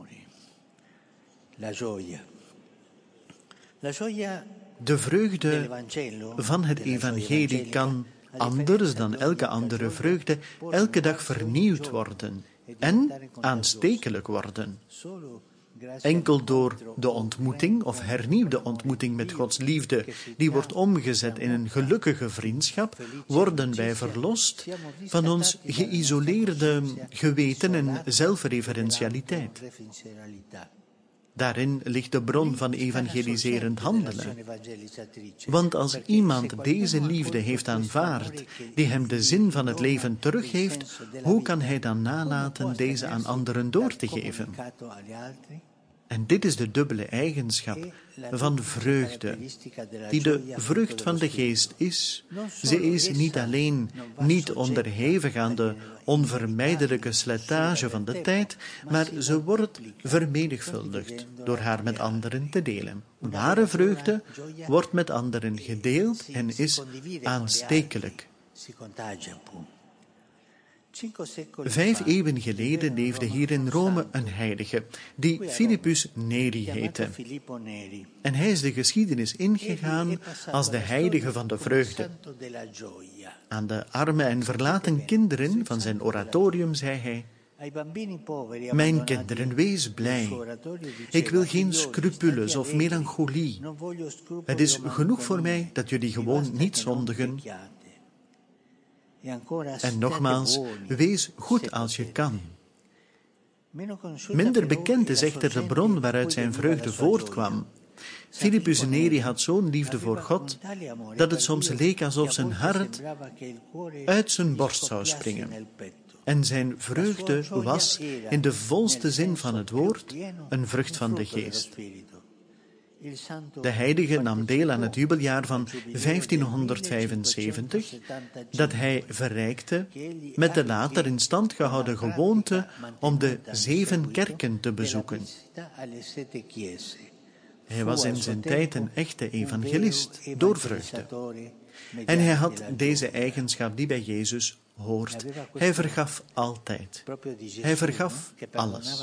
De vreugde van het evangelie kan, anders dan elke andere vreugde, elke dag vernieuwd worden en aanstekelijk worden. Enkel door de ontmoeting of hernieuwde ontmoeting met Gods liefde, die wordt omgezet in een gelukkige vriendschap, worden wij verlost van ons geïsoleerde geweten en zelfreferentialiteit. Daarin ligt de bron van evangeliserend handelen. Want als iemand deze liefde heeft aanvaard, die hem de zin van het leven teruggeeft, hoe kan hij dan nalaten deze aan anderen door te geven? En dit is de dubbele eigenschap van vreugde, die de vrucht van de geest is. Ze is niet alleen niet onderhevig aan de onvermijdelijke slijtage van de tijd, maar ze wordt vermenigvuldigd door haar met anderen te delen. Ware vreugde wordt met anderen gedeeld en is aanstekelijk. 5 eeuwen geleden leefde hier in Rome een heilige, die Philippus Neri heette. En hij is de geschiedenis ingegaan als de heilige van de vreugde. Aan de arme en verlaten kinderen van zijn oratorium zei hij: mijn kinderen, wees blij. Ik wil geen scrupules of melancholie. Het is genoeg voor mij dat jullie gewoon niet zondigen. En nogmaals, wees goed als je kan. Minder bekend is echter de bron waaruit zijn vreugde voortkwam. Philippus Neri had zo'n liefde voor God, dat het soms leek alsof zijn hart uit zijn borst zou springen. En zijn vreugde was, in de volste zin van het woord, een vrucht van de geest. De heilige nam deel aan het jubeljaar van 1575, dat hij verrijkte met de later in stand gehouden gewoonte om de 7 kerken te bezoeken. Hij was in zijn tijd een echte evangelist, door vreugde. En hij had deze eigenschap die bij Jezus hoort. Hij vergaf altijd. Hij vergaf alles.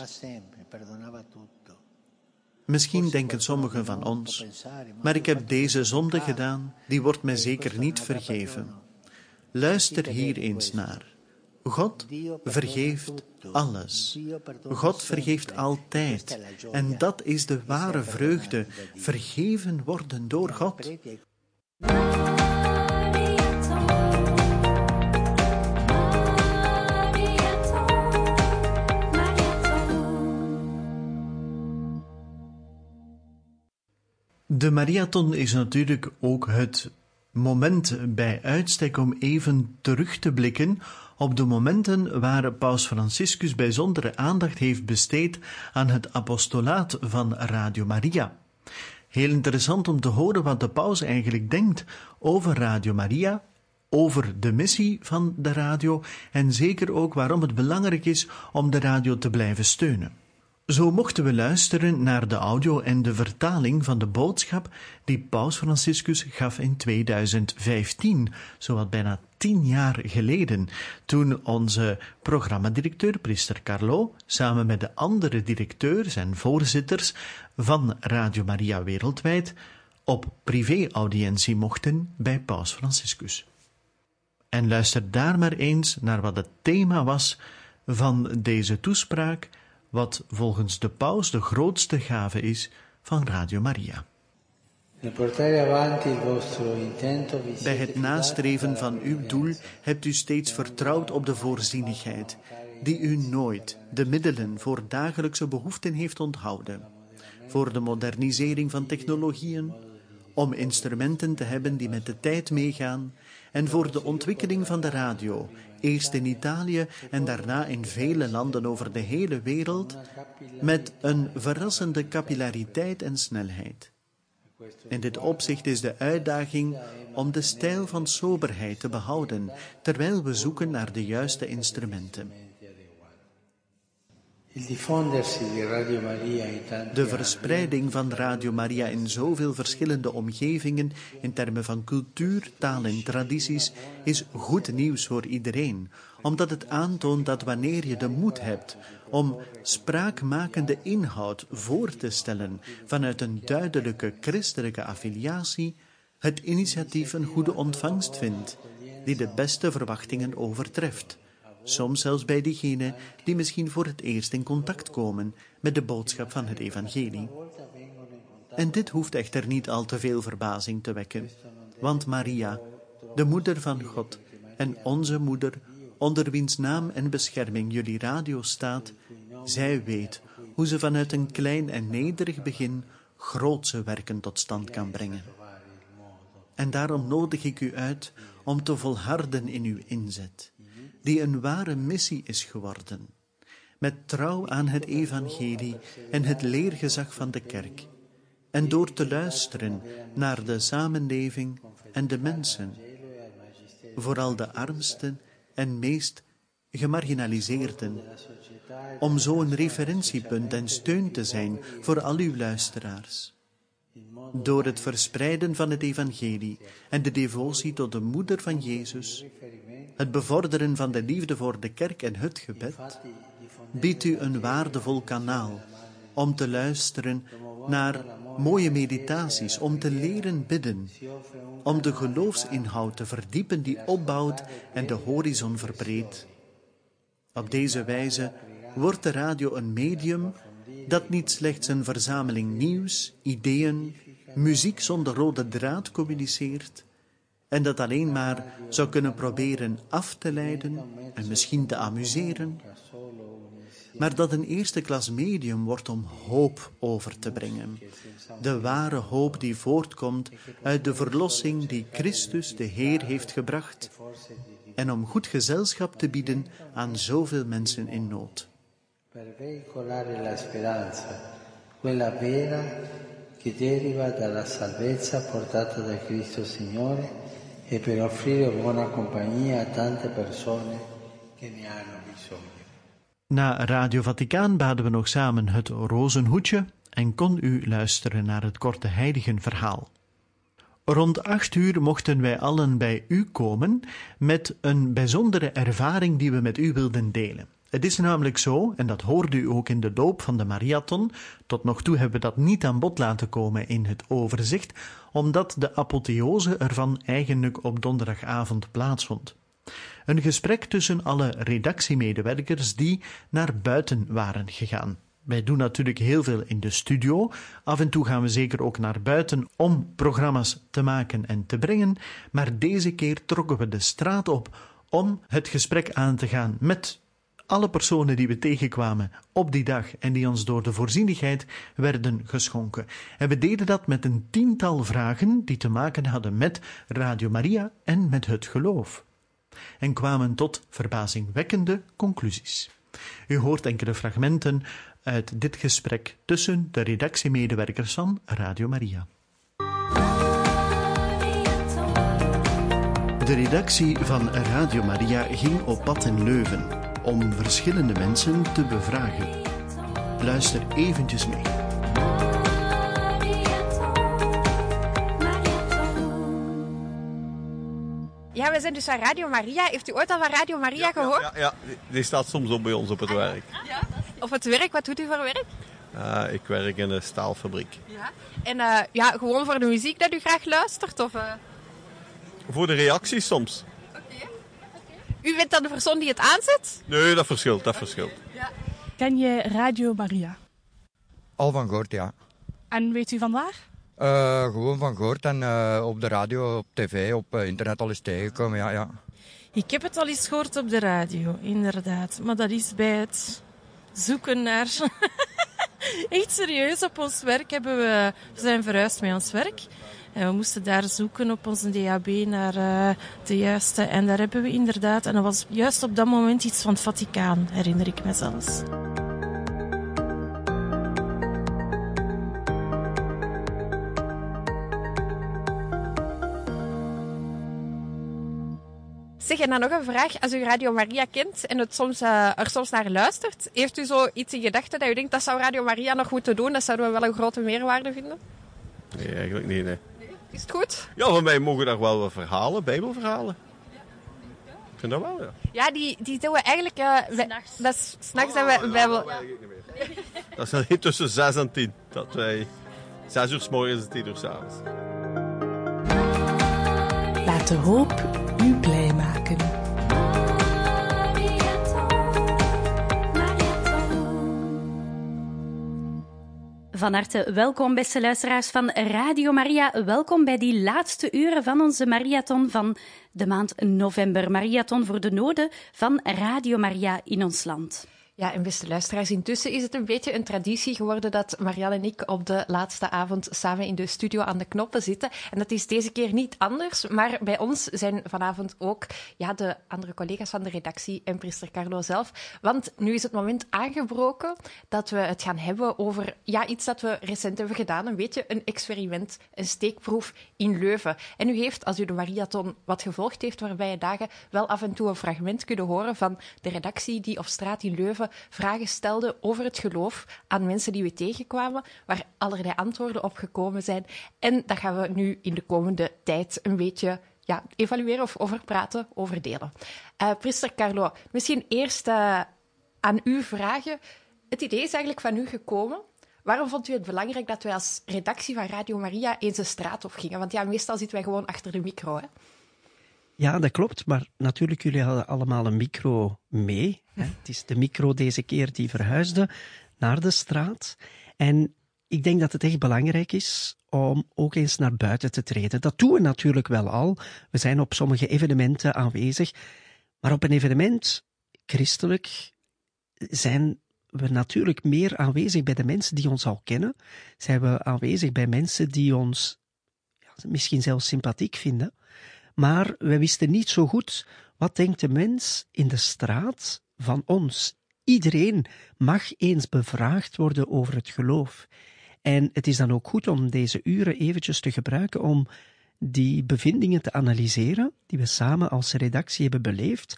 Misschien denken sommigen van ons, maar ik heb deze zonde gedaan, die wordt mij zeker niet vergeven. Luister hier eens naar. God vergeeft alles. God vergeeft altijd. En dat is de ware vreugde, vergeven worden door God. De Mariathon is natuurlijk ook het moment bij uitstek om even terug te blikken op de momenten waar Paus Franciscus bijzondere aandacht heeft besteed aan het apostolaat van Radio Maria. Heel interessant om te horen wat de paus eigenlijk denkt over Radio Maria, over de missie van de radio en zeker ook waarom het belangrijk is om de radio te blijven steunen. Zo mochten we luisteren naar de audio en de vertaling van de boodschap die Paus Franciscus gaf in 2015, zowat bijna 10 jaar geleden, toen onze programmadirecteur, priester Carlo, samen met de andere directeurs en voorzitters van Radio Maria wereldwijd op privé-audiëntie mochten bij Paus Franciscus. En luister daar maar eens naar wat het thema was van deze toespraak, wat volgens de paus de grootste gave is van Radio Maria. Bij het nastreven van uw doel hebt u steeds vertrouwd op de voorzienigheid, die u nooit de middelen voor dagelijkse behoeften heeft onthouden, voor de modernisering van technologieën, om instrumenten te hebben die met de tijd meegaan, en voor de ontwikkeling van de radio, eerst in Italië en daarna in vele landen over de hele wereld, met een verrassende capillariteit en snelheid. In dit opzicht is de uitdaging om de stijl van soberheid te behouden, terwijl we zoeken naar de juiste instrumenten. De verspreiding van Radio Maria in zoveel verschillende omgevingen in termen van cultuur, taal en tradities is goed nieuws voor iedereen, omdat het aantoont dat wanneer je de moed hebt om spraakmakende inhoud voor te stellen vanuit een duidelijke christelijke affiliatie, het initiatief een goede ontvangst vindt, die de beste verwachtingen overtreft. Soms zelfs bij diegenen die misschien voor het eerst in contact komen met de boodschap van het evangelie. En dit hoeft echter niet al te veel verbazing te wekken, want Maria, de moeder van God en onze moeder, onder wiens naam en bescherming jullie radio staat, zij weet hoe ze vanuit een klein en nederig begin grootse werken tot stand kan brengen. En daarom nodig ik u uit om te volharden in uw inzet, die een ware missie is geworden, met trouw aan het evangelie en het leergezag van de kerk, en door te luisteren naar de samenleving en de mensen, vooral de armsten en meest gemarginaliseerden, om zo een referentiepunt en steun te zijn voor al uw luisteraars. Door het verspreiden van het evangelie en de devotie tot de moeder van Jezus, het bevorderen van de liefde voor de kerk en het gebed, biedt u een waardevol kanaal om te luisteren naar mooie meditaties, om te leren bidden, om de geloofsinhoud te verdiepen die opbouwt en de horizon verbreedt. Op deze wijze wordt de radio een medium dat niet slechts een verzameling nieuws, ideeën, muziek zonder rode draad communiceert, en dat alleen maar zou kunnen proberen af te leiden en misschien te amuseren, maar dat een eerste klas medium wordt om hoop over te brengen. De ware hoop die voortkomt uit de verlossing die Christus de Heer heeft gebracht, en om goed gezelschap te bieden aan zoveel mensen in nood. Per veicolare la speranza, quella vera che deriva dalla salvezza portata da Cristo Signore e per offrire buona compagnia a tante persone che ne hanno bisogno. Na Radio Vaticaan baden we nog samen het rozenhoedje en kon u luisteren naar het korte heiligenverhaal. Rond 8 uur mochten wij allen bij u komen met een bijzondere ervaring die we met u wilden delen. Het is namelijk zo, en dat hoorde u ook in de doop van de Mariathon, tot nog toe hebben we dat niet aan bod laten komen in het overzicht, omdat de apotheose ervan eigenlijk op donderdagavond plaatsvond. Een gesprek tussen alle redactiemedewerkers die naar buiten waren gegaan. Wij doen natuurlijk heel veel in de studio. Af en toe gaan we zeker ook naar buiten om programma's te maken en te brengen. Maar deze keer trokken we de straat op om het gesprek aan te gaan met alle personen die we tegenkwamen op die dag en die ons door de voorzienigheid werden geschonken. En we deden dat met een 10-tal vragen die te maken hadden met Radio Maria en met het geloof. En kwamen tot verbazingwekkende conclusies. U hoort enkele fragmenten uit dit gesprek tussen de redactiemedewerkers van Radio Maria. De redactie van Radio Maria ging op pad in Leuven om verschillende mensen te bevragen. Luister eventjes mee. Ja, we zijn dus van Radio Maria. Heeft u ooit al van Radio Maria gehoord? Ja, die staat soms op bij ons op het werk. Ja? Op het werk, wat doet u voor werk? Ik werk in een staalfabriek. Ja. En gewoon voor de muziek dat u graag luistert? Of, Voor de reacties soms. Oké. U bent dan de persoon die het aanzet? Nee, dat verschilt. Ja. Ken je Radio Maria? Al van gehoord, ja. En weet u van waar? Gewoon van gehoord en op de radio, op tv, op internet al eens tegengekomen, ja. Ik heb het al eens gehoord op de radio, inderdaad. Maar dat is bij het zoeken naar... Echt serieus, op ons werk we zijn verhuisd met ons werk. En we moesten daar zoeken op onze DAB naar de juiste. En daar hebben we inderdaad... En dat was juist op dat moment iets van het Vaticaan, herinner ik me zelfs. Zeg, en dan nog een vraag. Als u Radio Maria kent en het er soms naar luistert, heeft u zo iets in gedachten dat u denkt, dat zou Radio Maria nog moeten doen? Dat zouden we wel een grote meerwaarde vinden? Nee, eigenlijk niet, nee. Is het goed? Ja, van mij mogen daar wel wat verhalen, bijbelverhalen. Ik vind dat wel, ja. Ja, die doen we eigenlijk... Dat is 's nachts dat we bijbel... Dat is alleen tussen 6 en 10. Dat wij 6 uur 's morgens en 10 uur 's avonds. Laat de hoop u blij maken. Van harte welkom, beste luisteraars van Radio Maria. Welkom bij die laatste uren van onze marathon van de maand november. Marathon voor de noden van Radio Maria in ons land. Ja, en beste luisteraars, intussen is het een beetje een traditie geworden dat Marianne en ik op de laatste avond samen in de studio aan de knoppen zitten. En dat is deze keer niet anders, maar bij ons zijn vanavond ook de andere collega's van de redactie en priester Carlo zelf. Want nu is het moment aangebroken dat we het gaan hebben over iets dat we recent hebben gedaan. Een beetje een experiment, een steekproef in Leuven. En u heeft, als u de marathon wat gevolgd heeft, voorbije dagen wel af en toe een fragment kunnen horen van de redactie die op straat in Leuven vragen stelde over het geloof aan mensen die we tegenkwamen, waar allerlei antwoorden op gekomen zijn. En dat gaan we nu in de komende tijd een beetje evalueren of over praten, over delen. Priester Carlo, misschien eerst aan u vragen. Het idee is eigenlijk van u gekomen. Waarom vond u het belangrijk dat wij als redactie van Radio Maria eens de straat op gingen? Want meestal zitten wij gewoon achter de micro, hè? Ja, dat klopt. Maar natuurlijk, jullie hadden allemaal een micro mee. Hè. Het is de micro deze keer die verhuisde naar de straat. En ik denk dat het echt belangrijk is om ook eens naar buiten te treden. Dat doen we natuurlijk wel al. We zijn op sommige evenementen aanwezig. Maar op een evenement, christelijk, zijn we natuurlijk meer aanwezig bij de mensen die ons al kennen. Zijn we aanwezig bij mensen die ons misschien zelfs sympathiek vinden. Maar we wisten niet zo goed, wat denkt de mens in de straat van ons? Iedereen mag eens bevraagd worden over het geloof. En het is dan ook goed om deze uren eventjes te gebruiken om die bevindingen te analyseren, die we samen als redactie hebben beleefd,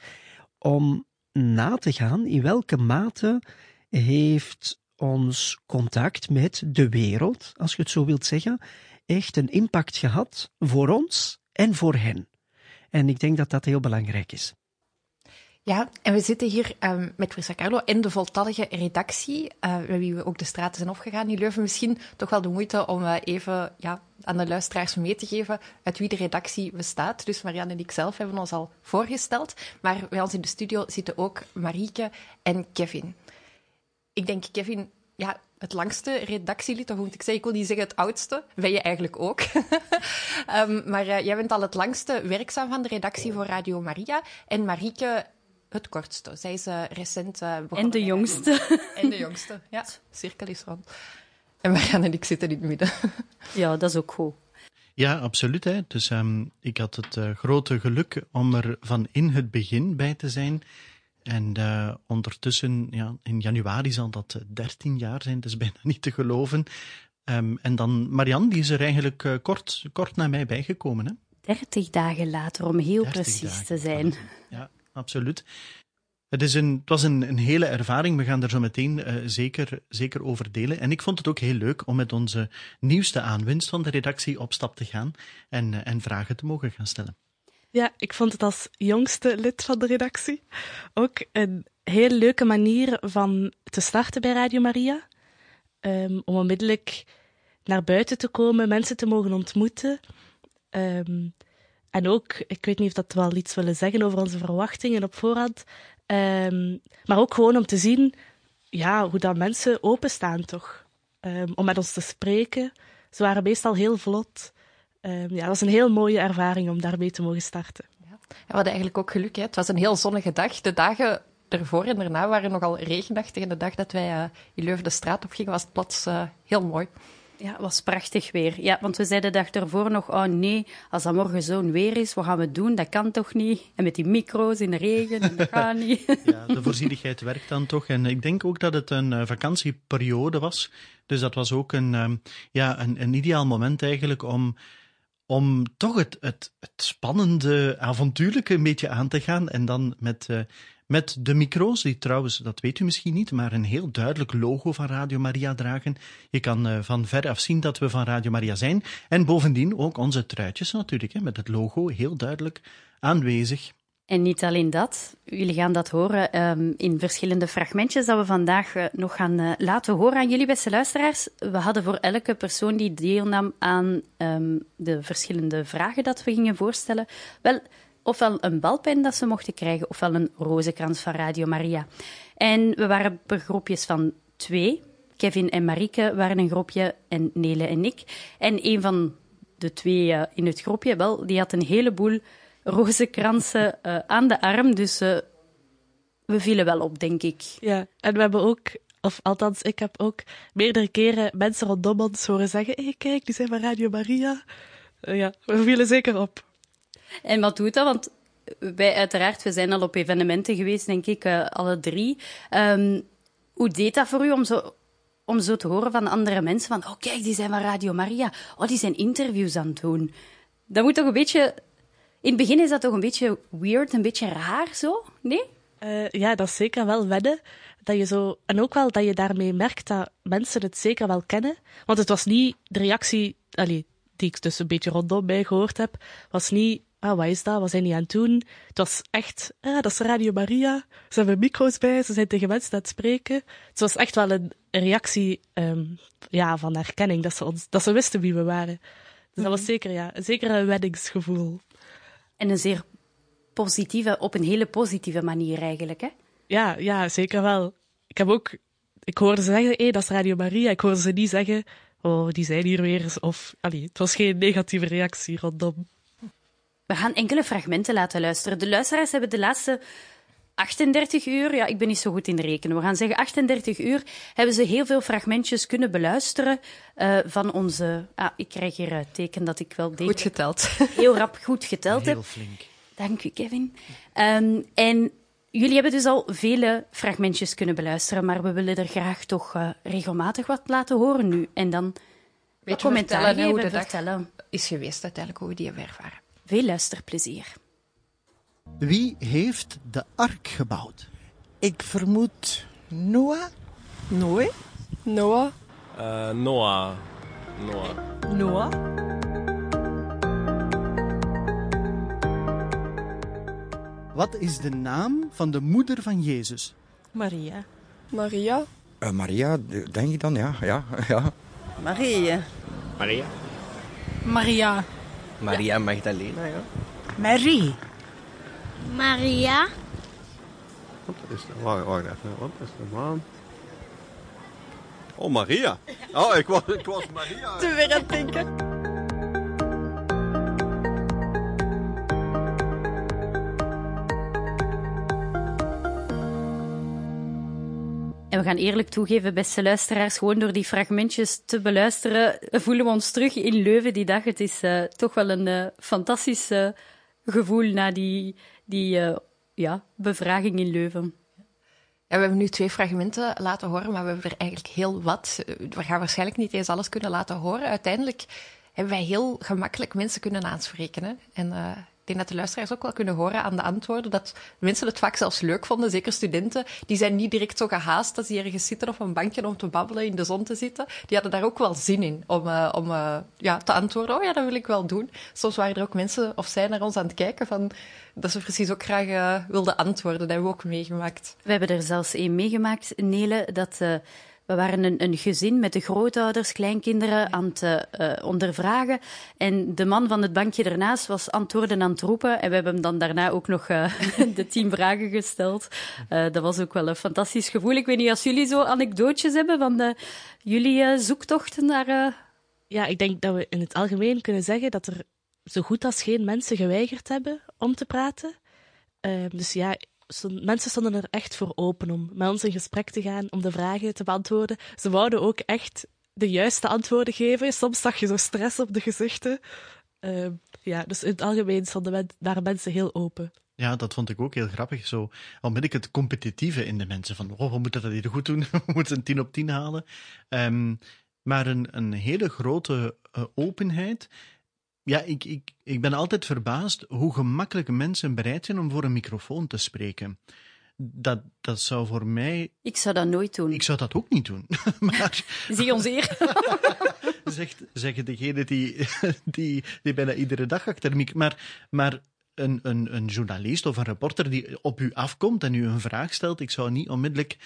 om na te gaan in welke mate heeft ons contact met de wereld, als je het zo wilt zeggen, echt een impact gehad voor ons en voor hen. En ik denk dat dat heel belangrijk is. Ja, en we zitten hier met priester Carlo en de voltallige redactie, met wie we ook de straten zijn opgegaan in Leuven. Misschien toch wel de moeite om even aan de luisteraars mee te geven uit wie de redactie bestaat. Dus Marianne en ik zelf hebben ons al voorgesteld. Maar bij ons in de studio zitten ook Marieke en Kevin. Ik denk, Kevin, het langste redactielid, of moet ik zeggen, ik wil niet zeggen het oudste, ben je eigenlijk ook. Maar jij bent al het langste werkzaam van de redactie voor Radio Maria. En Marieke het kortste. Zij is recent begonnen. En de jongste. En de jongste, ja. Cirkel is rond. En Marianne en ik zitten in het midden. Ja, dat is ook goed. Ja, absoluut. Hè. Dus ik had het grote geluk om er van in het begin bij te zijn. En ondertussen, in januari zal dat 13 jaar zijn, dat is bijna niet te geloven. En dan Marianne, die is er eigenlijk kort na mij bijgekomen. Hè? 30 dagen later, om heel precies te zijn. Ja, absoluut. Het was een hele ervaring. We gaan er zo meteen zeker over delen. En ik vond het ook heel leuk om met onze nieuwste aanwinst van de redactie op stap te gaan en vragen te mogen gaan stellen. Ja, ik vond het als jongste lid van de redactie ook een heel leuke manier van te starten bij Radio Maria. Om onmiddellijk naar buiten te komen, mensen te mogen ontmoeten. En ook, ik weet niet of dat wel iets willen zeggen over onze verwachtingen op voorhand, maar ook gewoon om te zien hoe dat mensen openstaan toch. Om met ons te spreken. Ze waren meestal heel vlot. Het was een heel mooie ervaring om daarmee te mogen starten. Ja, we hadden eigenlijk ook geluk. Hè? Het was een heel zonnige dag. De dagen ervoor en daarna waren nogal regenachtig. En de dag dat wij in Leuven de straat op gingen, was het plots heel mooi. Ja, het was prachtig weer. Ja, want we zeiden de dag ervoor nog, oh nee, als dat morgen zo'n weer is, wat gaan we doen? Dat kan toch niet? En met die micro's in de regen, dat gaat niet. Ja, de voorzienigheid werkt dan toch. En ik denk ook dat het een vakantieperiode was. Dus dat was ook een ideaal moment eigenlijk om toch het spannende, avontuurlijke een beetje aan te gaan. En dan met de micro's, die trouwens, dat weet u misschien niet, maar een heel duidelijk logo van Radio Maria dragen. Je kan van ver af zien dat we van Radio Maria zijn. En bovendien ook onze truitjes natuurlijk, met het logo heel duidelijk aanwezig. En niet alleen dat, jullie gaan dat horen in verschillende fragmentjes dat we vandaag nog gaan laten horen aan jullie, beste luisteraars. We hadden voor elke persoon die deelnam aan de verschillende vragen dat we gingen voorstellen, ofwel een balpen dat ze mochten krijgen, ofwel een rozenkrans van Radio Maria. En we waren per groepjes van 2. Kevin en Marieke waren een groepje en Nele en ik. En een van de 2 in het groepje, die had een heleboel rozenkransen aan de arm. Dus we vielen wel op, denk ik. Ja, en we hebben ook, of althans, ik heb ook meerdere keren mensen rondom ons horen zeggen, hey, kijk, die zijn van Radio Maria. Ja, we vielen zeker op. En wat doet dat? Want wij uiteraard, we zijn al op evenementen geweest, denk ik, alle 3. Hoe deed dat voor u om zo te horen van andere mensen? Van, oh kijk, die zijn van Radio Maria. Oh, die zijn interviews aan het doen. Dat moet toch een beetje... In het begin is dat toch een beetje weird, een beetje raar zo, nee? Ja, dat is zeker wel wennen. Dat je zo... En ook wel dat je daarmee merkt dat mensen het zeker wel kennen. Want het was niet de reactie... die ik dus een beetje rondom mij gehoord heb, was niet, wat is dat, wat zijn die aan het doen? Het was echt, dat is Radio Maria, ze hebben micro's bij, ze zijn tegen mensen aan het spreken. Het was echt wel een reactie van herkenning, dat ze wisten wie we waren. Dus dat was zeker een weddingsgevoel. En een zeer positieve, op een hele positieve manier eigenlijk, hè? Ja, zeker wel. Ik hoorde ze zeggen, dat is Radio Maria, ik hoorde ze niet zeggen, oh, die zijn hier weer. Of, het was geen negatieve reactie rondom. We gaan enkele fragmenten laten luisteren. De luisteraars hebben de laatste 38 uur, ik ben niet zo goed in rekenen, we gaan zeggen 38 uur, hebben ze heel veel fragmentjes kunnen beluisteren van onze... ik krijg hier het teken dat ik wel... Goed geteld. Heel rap goed geteld heb. Heel flink. Dank u, Kevin. En... Jullie hebben dus al vele fragmentjes kunnen beluisteren, maar we willen er graag toch regelmatig wat laten horen nu. En dan commentaar geven, hoe de dag is geweest uiteindelijk, hoe we die hebben ervaren. Veel luisterplezier. Wie heeft de ark gebouwd? Ik vermoed Noah. Noah? Noah. Wat is de naam van de moeder van Jezus? Maria. Maria, denk ik dan, ja. Maria. Maria Magdalena, ja. Marie. Maria. Wacht even, wat is de naam? Oh, Maria. Oh, ik was Maria. Te weer aan het denken. En we gaan eerlijk toegeven, beste luisteraars, gewoon door die fragmentjes te beluisteren, voelen we ons terug in Leuven die dag. Het is toch wel een fantastisch gevoel na die bevraging in Leuven. Ja, we hebben nu 2 fragmenten laten horen, maar we hebben er eigenlijk heel wat. We gaan waarschijnlijk niet eens alles kunnen laten horen. Uiteindelijk hebben wij heel gemakkelijk mensen kunnen aanspreken. Hè? En denk dat de luisteraars ook wel kunnen horen aan de antwoorden, dat mensen het vaak zelfs leuk vonden, zeker studenten. Die zijn niet direct zo gehaast als die ergens zitten op een bankje om te babbelen, in de zon te zitten. Die hadden daar ook wel zin in om te antwoorden. Oh ja, dat wil ik wel doen. Soms waren er ook mensen, of zij naar ons aan het kijken, van dat ze precies ook graag wilden antwoorden. Dat hebben we ook meegemaakt. We hebben er zelfs één meegemaakt, Nele, dat... We waren een gezin met de grootouders, kleinkinderen aan het ondervragen. En de man van het bankje ernaast was antwoorden aan het roepen. En we hebben hem dan daarna ook nog de 10 vragen gesteld. Dat was ook wel een fantastisch gevoel. Ik weet niet of jullie zo anekdootjes hebben van jullie zoektochten naar... Ja, ik denk dat we in het algemeen kunnen zeggen dat er zo goed als geen mensen geweigerd hebben om te praten. Dus ja... Mensen stonden er echt voor open om met ons in gesprek te gaan, om de vragen te beantwoorden. Ze wouden ook echt de juiste antwoorden geven. Soms zag je zo stress op de gezichten. Dus in het algemeen waren mensen heel open. Ja, dat vond ik ook heel grappig. Zo onmiddellijk het competitieve in de mensen. Van, we moeten dat hier goed doen. We moeten een 10 op 10 halen. Maar een hele grote openheid... Ja, ik ben altijd verbaasd hoe gemakkelijk mensen bereid zijn om voor een microfoon te spreken. Dat zou voor mij... Ik zou dat nooit doen. Ik zou dat ook niet doen. Maar... Zie ons hier. Zeggen degene die bijna iedere dag achter de microfoon... Maar een journalist of een reporter die op u afkomt en u een vraag stelt, ik zou niet onmiddellijk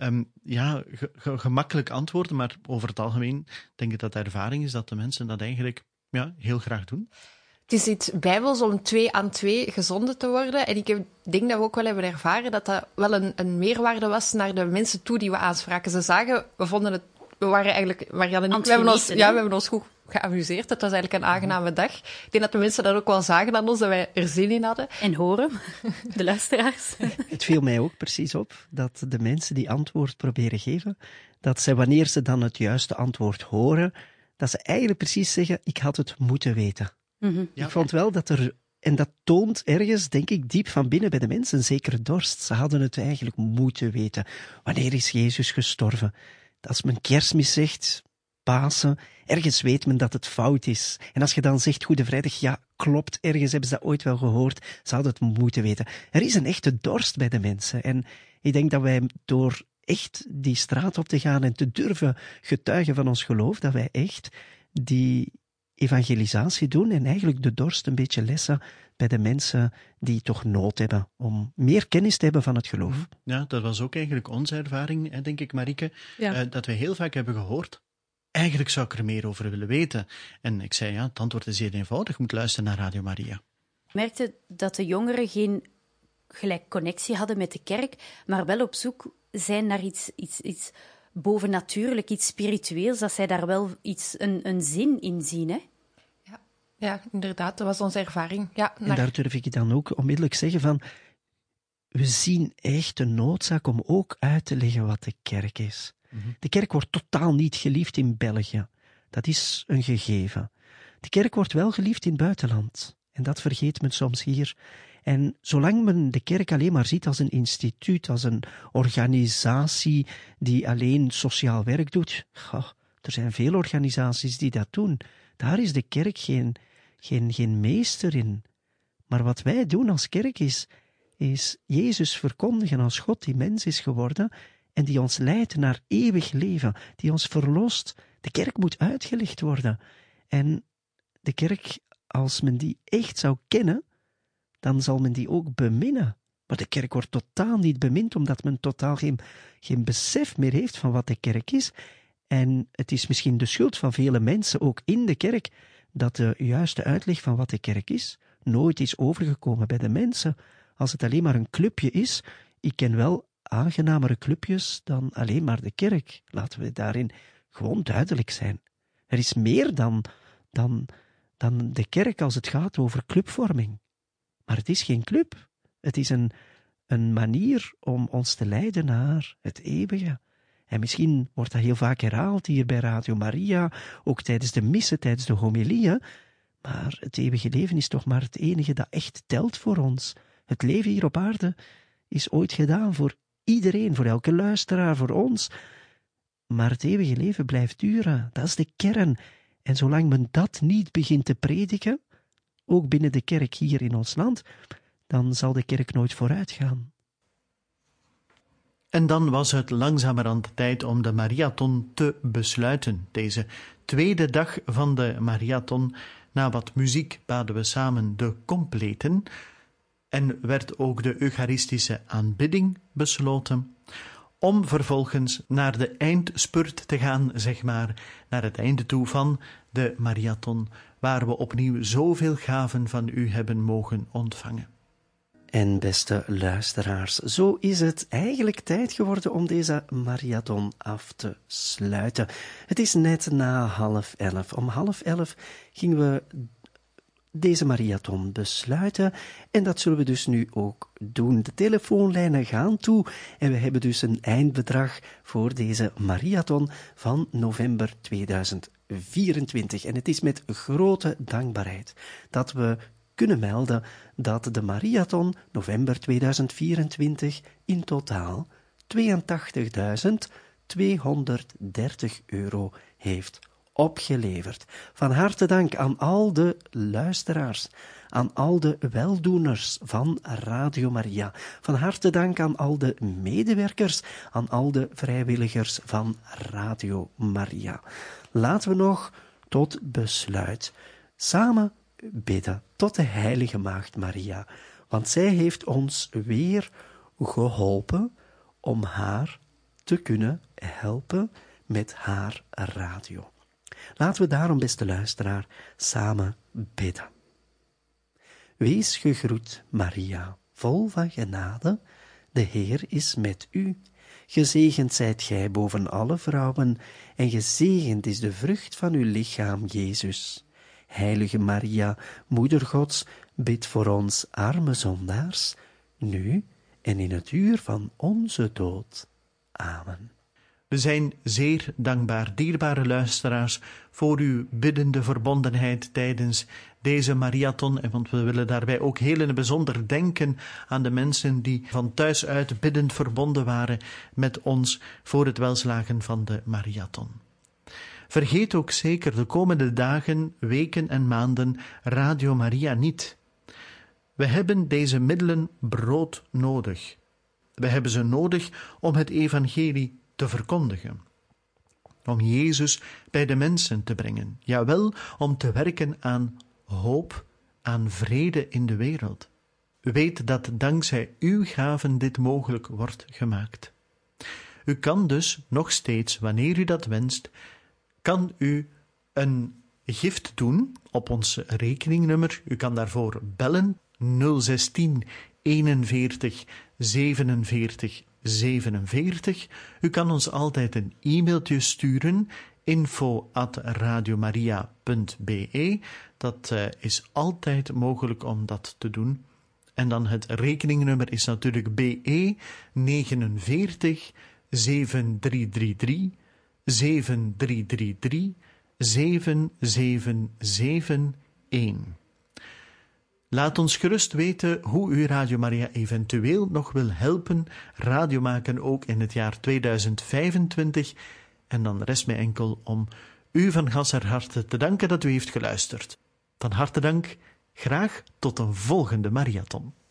gemakkelijk antwoorden, maar over het algemeen denk ik dat de ervaring is dat de mensen dat eigenlijk... Ja, heel graag doen. Het is iets bijbels om 2 aan 2 gezonden te worden. En ik denk dat we ook wel hebben ervaren dat dat wel een meerwaarde was naar de mensen toe die we aanspraken. Ze zagen, we waren eigenlijk, Marianne en ik, we hebben ons goed geamuseerd. Het was eigenlijk een aangename dag. Ik denk dat de mensen dat ook wel zagen aan ons, dat wij er zin in hadden. En horen, de luisteraars. Het viel mij ook precies op dat de mensen die antwoord proberen geven, dat zij wanneer ze dan het juiste antwoord horen, dat ze eigenlijk precies zeggen, ik had het moeten weten. Mm-hmm. Ik vond wel dat en dat toont ergens, denk ik, diep van binnen bij de mensen een zekere dorst. Ze hadden het eigenlijk moeten weten. Wanneer is Jezus gestorven? Als men Kerstmis zegt, Pasen, ergens weet men dat het fout is. En als je dan zegt Goede Vrijdag, ja, klopt, ergens hebben ze dat ooit wel gehoord. Ze hadden het moeten weten. Er is een echte dorst bij de mensen. En ik denk dat wij door echt die straat op te gaan en te durven getuigen van ons geloof, dat wij echt die evangelisatie doen en eigenlijk de dorst een beetje lessen bij de mensen die toch nood hebben om meer kennis te hebben van het geloof. Ja, dat was ook eigenlijk onze ervaring, denk ik, Marieke, dat we heel vaak hebben gehoord, eigenlijk zou ik er meer over willen weten. En ik zei, ja, het antwoord is heel eenvoudig, je moet luisteren naar Radio Maria. Ik merkte dat de jongeren geen gelijk connectie hadden met de kerk, maar wel op zoek zijn naar iets bovennatuurlijk, iets spiritueels, dat zij daar wel een zin in zien, hè? Ja, inderdaad, dat was onze ervaring. Ja, En daar durf ik dan ook onmiddellijk zeggen van, we zien echt de noodzaak om ook uit te leggen wat de kerk is. Mm-hmm. De kerk wordt totaal niet geliefd in België. Dat is een gegeven. De kerk wordt wel geliefd in het buitenland. En dat vergeet men soms hier. En zolang men de kerk alleen maar ziet als een instituut, als een organisatie die alleen sociaal werk doet, er zijn veel organisaties die dat doen. Daar is de kerk geen meester in. Maar wat wij doen als kerk is Jezus verkondigen als God die mens is geworden en die ons leidt naar eeuwig leven, die ons verlost. De kerk moet uitgelegd worden. En de kerk, als men die echt zou kennen, dan zal men die ook beminnen. Maar de kerk wordt totaal niet bemind, omdat men totaal geen besef meer heeft van wat de kerk is. En het is misschien de schuld van vele mensen, ook in de kerk, dat de juiste uitleg van wat de kerk is nooit is overgekomen bij de mensen. Als het alleen maar een clubje is, ik ken wel aangenamere clubjes dan alleen maar de kerk. Laten we daarin gewoon duidelijk zijn. Er is meer dan de kerk als het gaat over clubvorming. Maar het is geen club. Het is een manier om ons te leiden naar het eeuwige. En misschien wordt dat heel vaak herhaald hier bij Radio Maria, ook tijdens de missen, tijdens de homilieën. Maar het eeuwige leven is toch maar het enige dat echt telt voor ons. Het leven hier op aarde is ooit gedaan voor iedereen, voor elke luisteraar, voor ons. Maar het eeuwige leven blijft duren. Dat is de kern. En zolang men dat niet begint te prediken, ook binnen de kerk hier in ons land, dan zal de kerk nooit vooruit gaan. En dan was het langzamerhand tijd om de marathon te besluiten. Deze tweede dag van de marathon. Na wat muziek baden we samen de completen en werd ook de eucharistische aanbidding besloten, om vervolgens naar de eindspurt te gaan, zeg maar, naar het einde toe van de marathon, waar we opnieuw zoveel gaven van u hebben mogen ontvangen. En beste luisteraars, zo is het eigenlijk tijd geworden om deze marathon af te sluiten. Het is net na 10:30. Om 10:30 gingen we deze marathon besluiten en dat zullen we dus nu ook doen. De telefoonlijnen gaan toe en we hebben dus een eindbedrag voor deze marathon van november 2024. En het is met grote dankbaarheid dat we kunnen melden dat de marathon november 2024 in totaal €82.230 heeft opgeleverd. Van harte dank aan al de luisteraars, aan al de weldoeners van Radio Maria. Van harte dank aan al de medewerkers, aan al de vrijwilligers van Radio Maria. Laten we nog tot besluit samen bidden tot de heilige maagd Maria, want zij heeft ons weer geholpen om haar te kunnen helpen met haar radio. Laten we daarom, beste luisteraar, samen bidden. Wees gegroet, Maria, vol van genade, de Heer is met u. Gezegend zijt gij boven alle vrouwen, en gezegend is de vrucht van uw lichaam, Jezus. Heilige Maria, Moeder Gods, bid voor ons arme zondaars, nu en in het uur van onze dood. Amen. We zijn zeer dankbaar, dierbare luisteraars, voor uw biddende verbondenheid tijdens deze marathon. En want we willen daarbij ook heel in het bijzonder denken aan de mensen die van thuis uit biddend verbonden waren met ons voor het welslagen van de marathon. Vergeet ook zeker de komende dagen, weken en maanden Radio Maria niet. We hebben deze middelen brood nodig. We hebben ze nodig om het evangelie te verkondigen. Om Jezus bij de mensen te brengen. Jawel, om te werken aan hoop, aan vrede in de wereld. Weet dat dankzij uw gaven dit mogelijk wordt gemaakt. U kan dus nog steeds, wanneer u dat wenst, kan u een gift doen op ons rekeningnummer. U kan daarvoor bellen 016 41 47 47. U kan ons altijd een e-mailtje sturen, info@radiomaria.be. Dat is altijd mogelijk om dat te doen. En dan het rekeningnummer is natuurlijk BE 49 7333 7333 7771. Laat ons gerust weten hoe u Radio Maria eventueel nog wil helpen radio maken, ook in het jaar 2025. En dan rest mij enkel om u van ganser harte te danken dat u heeft geluisterd. Van harte dank, graag tot een volgende marathon.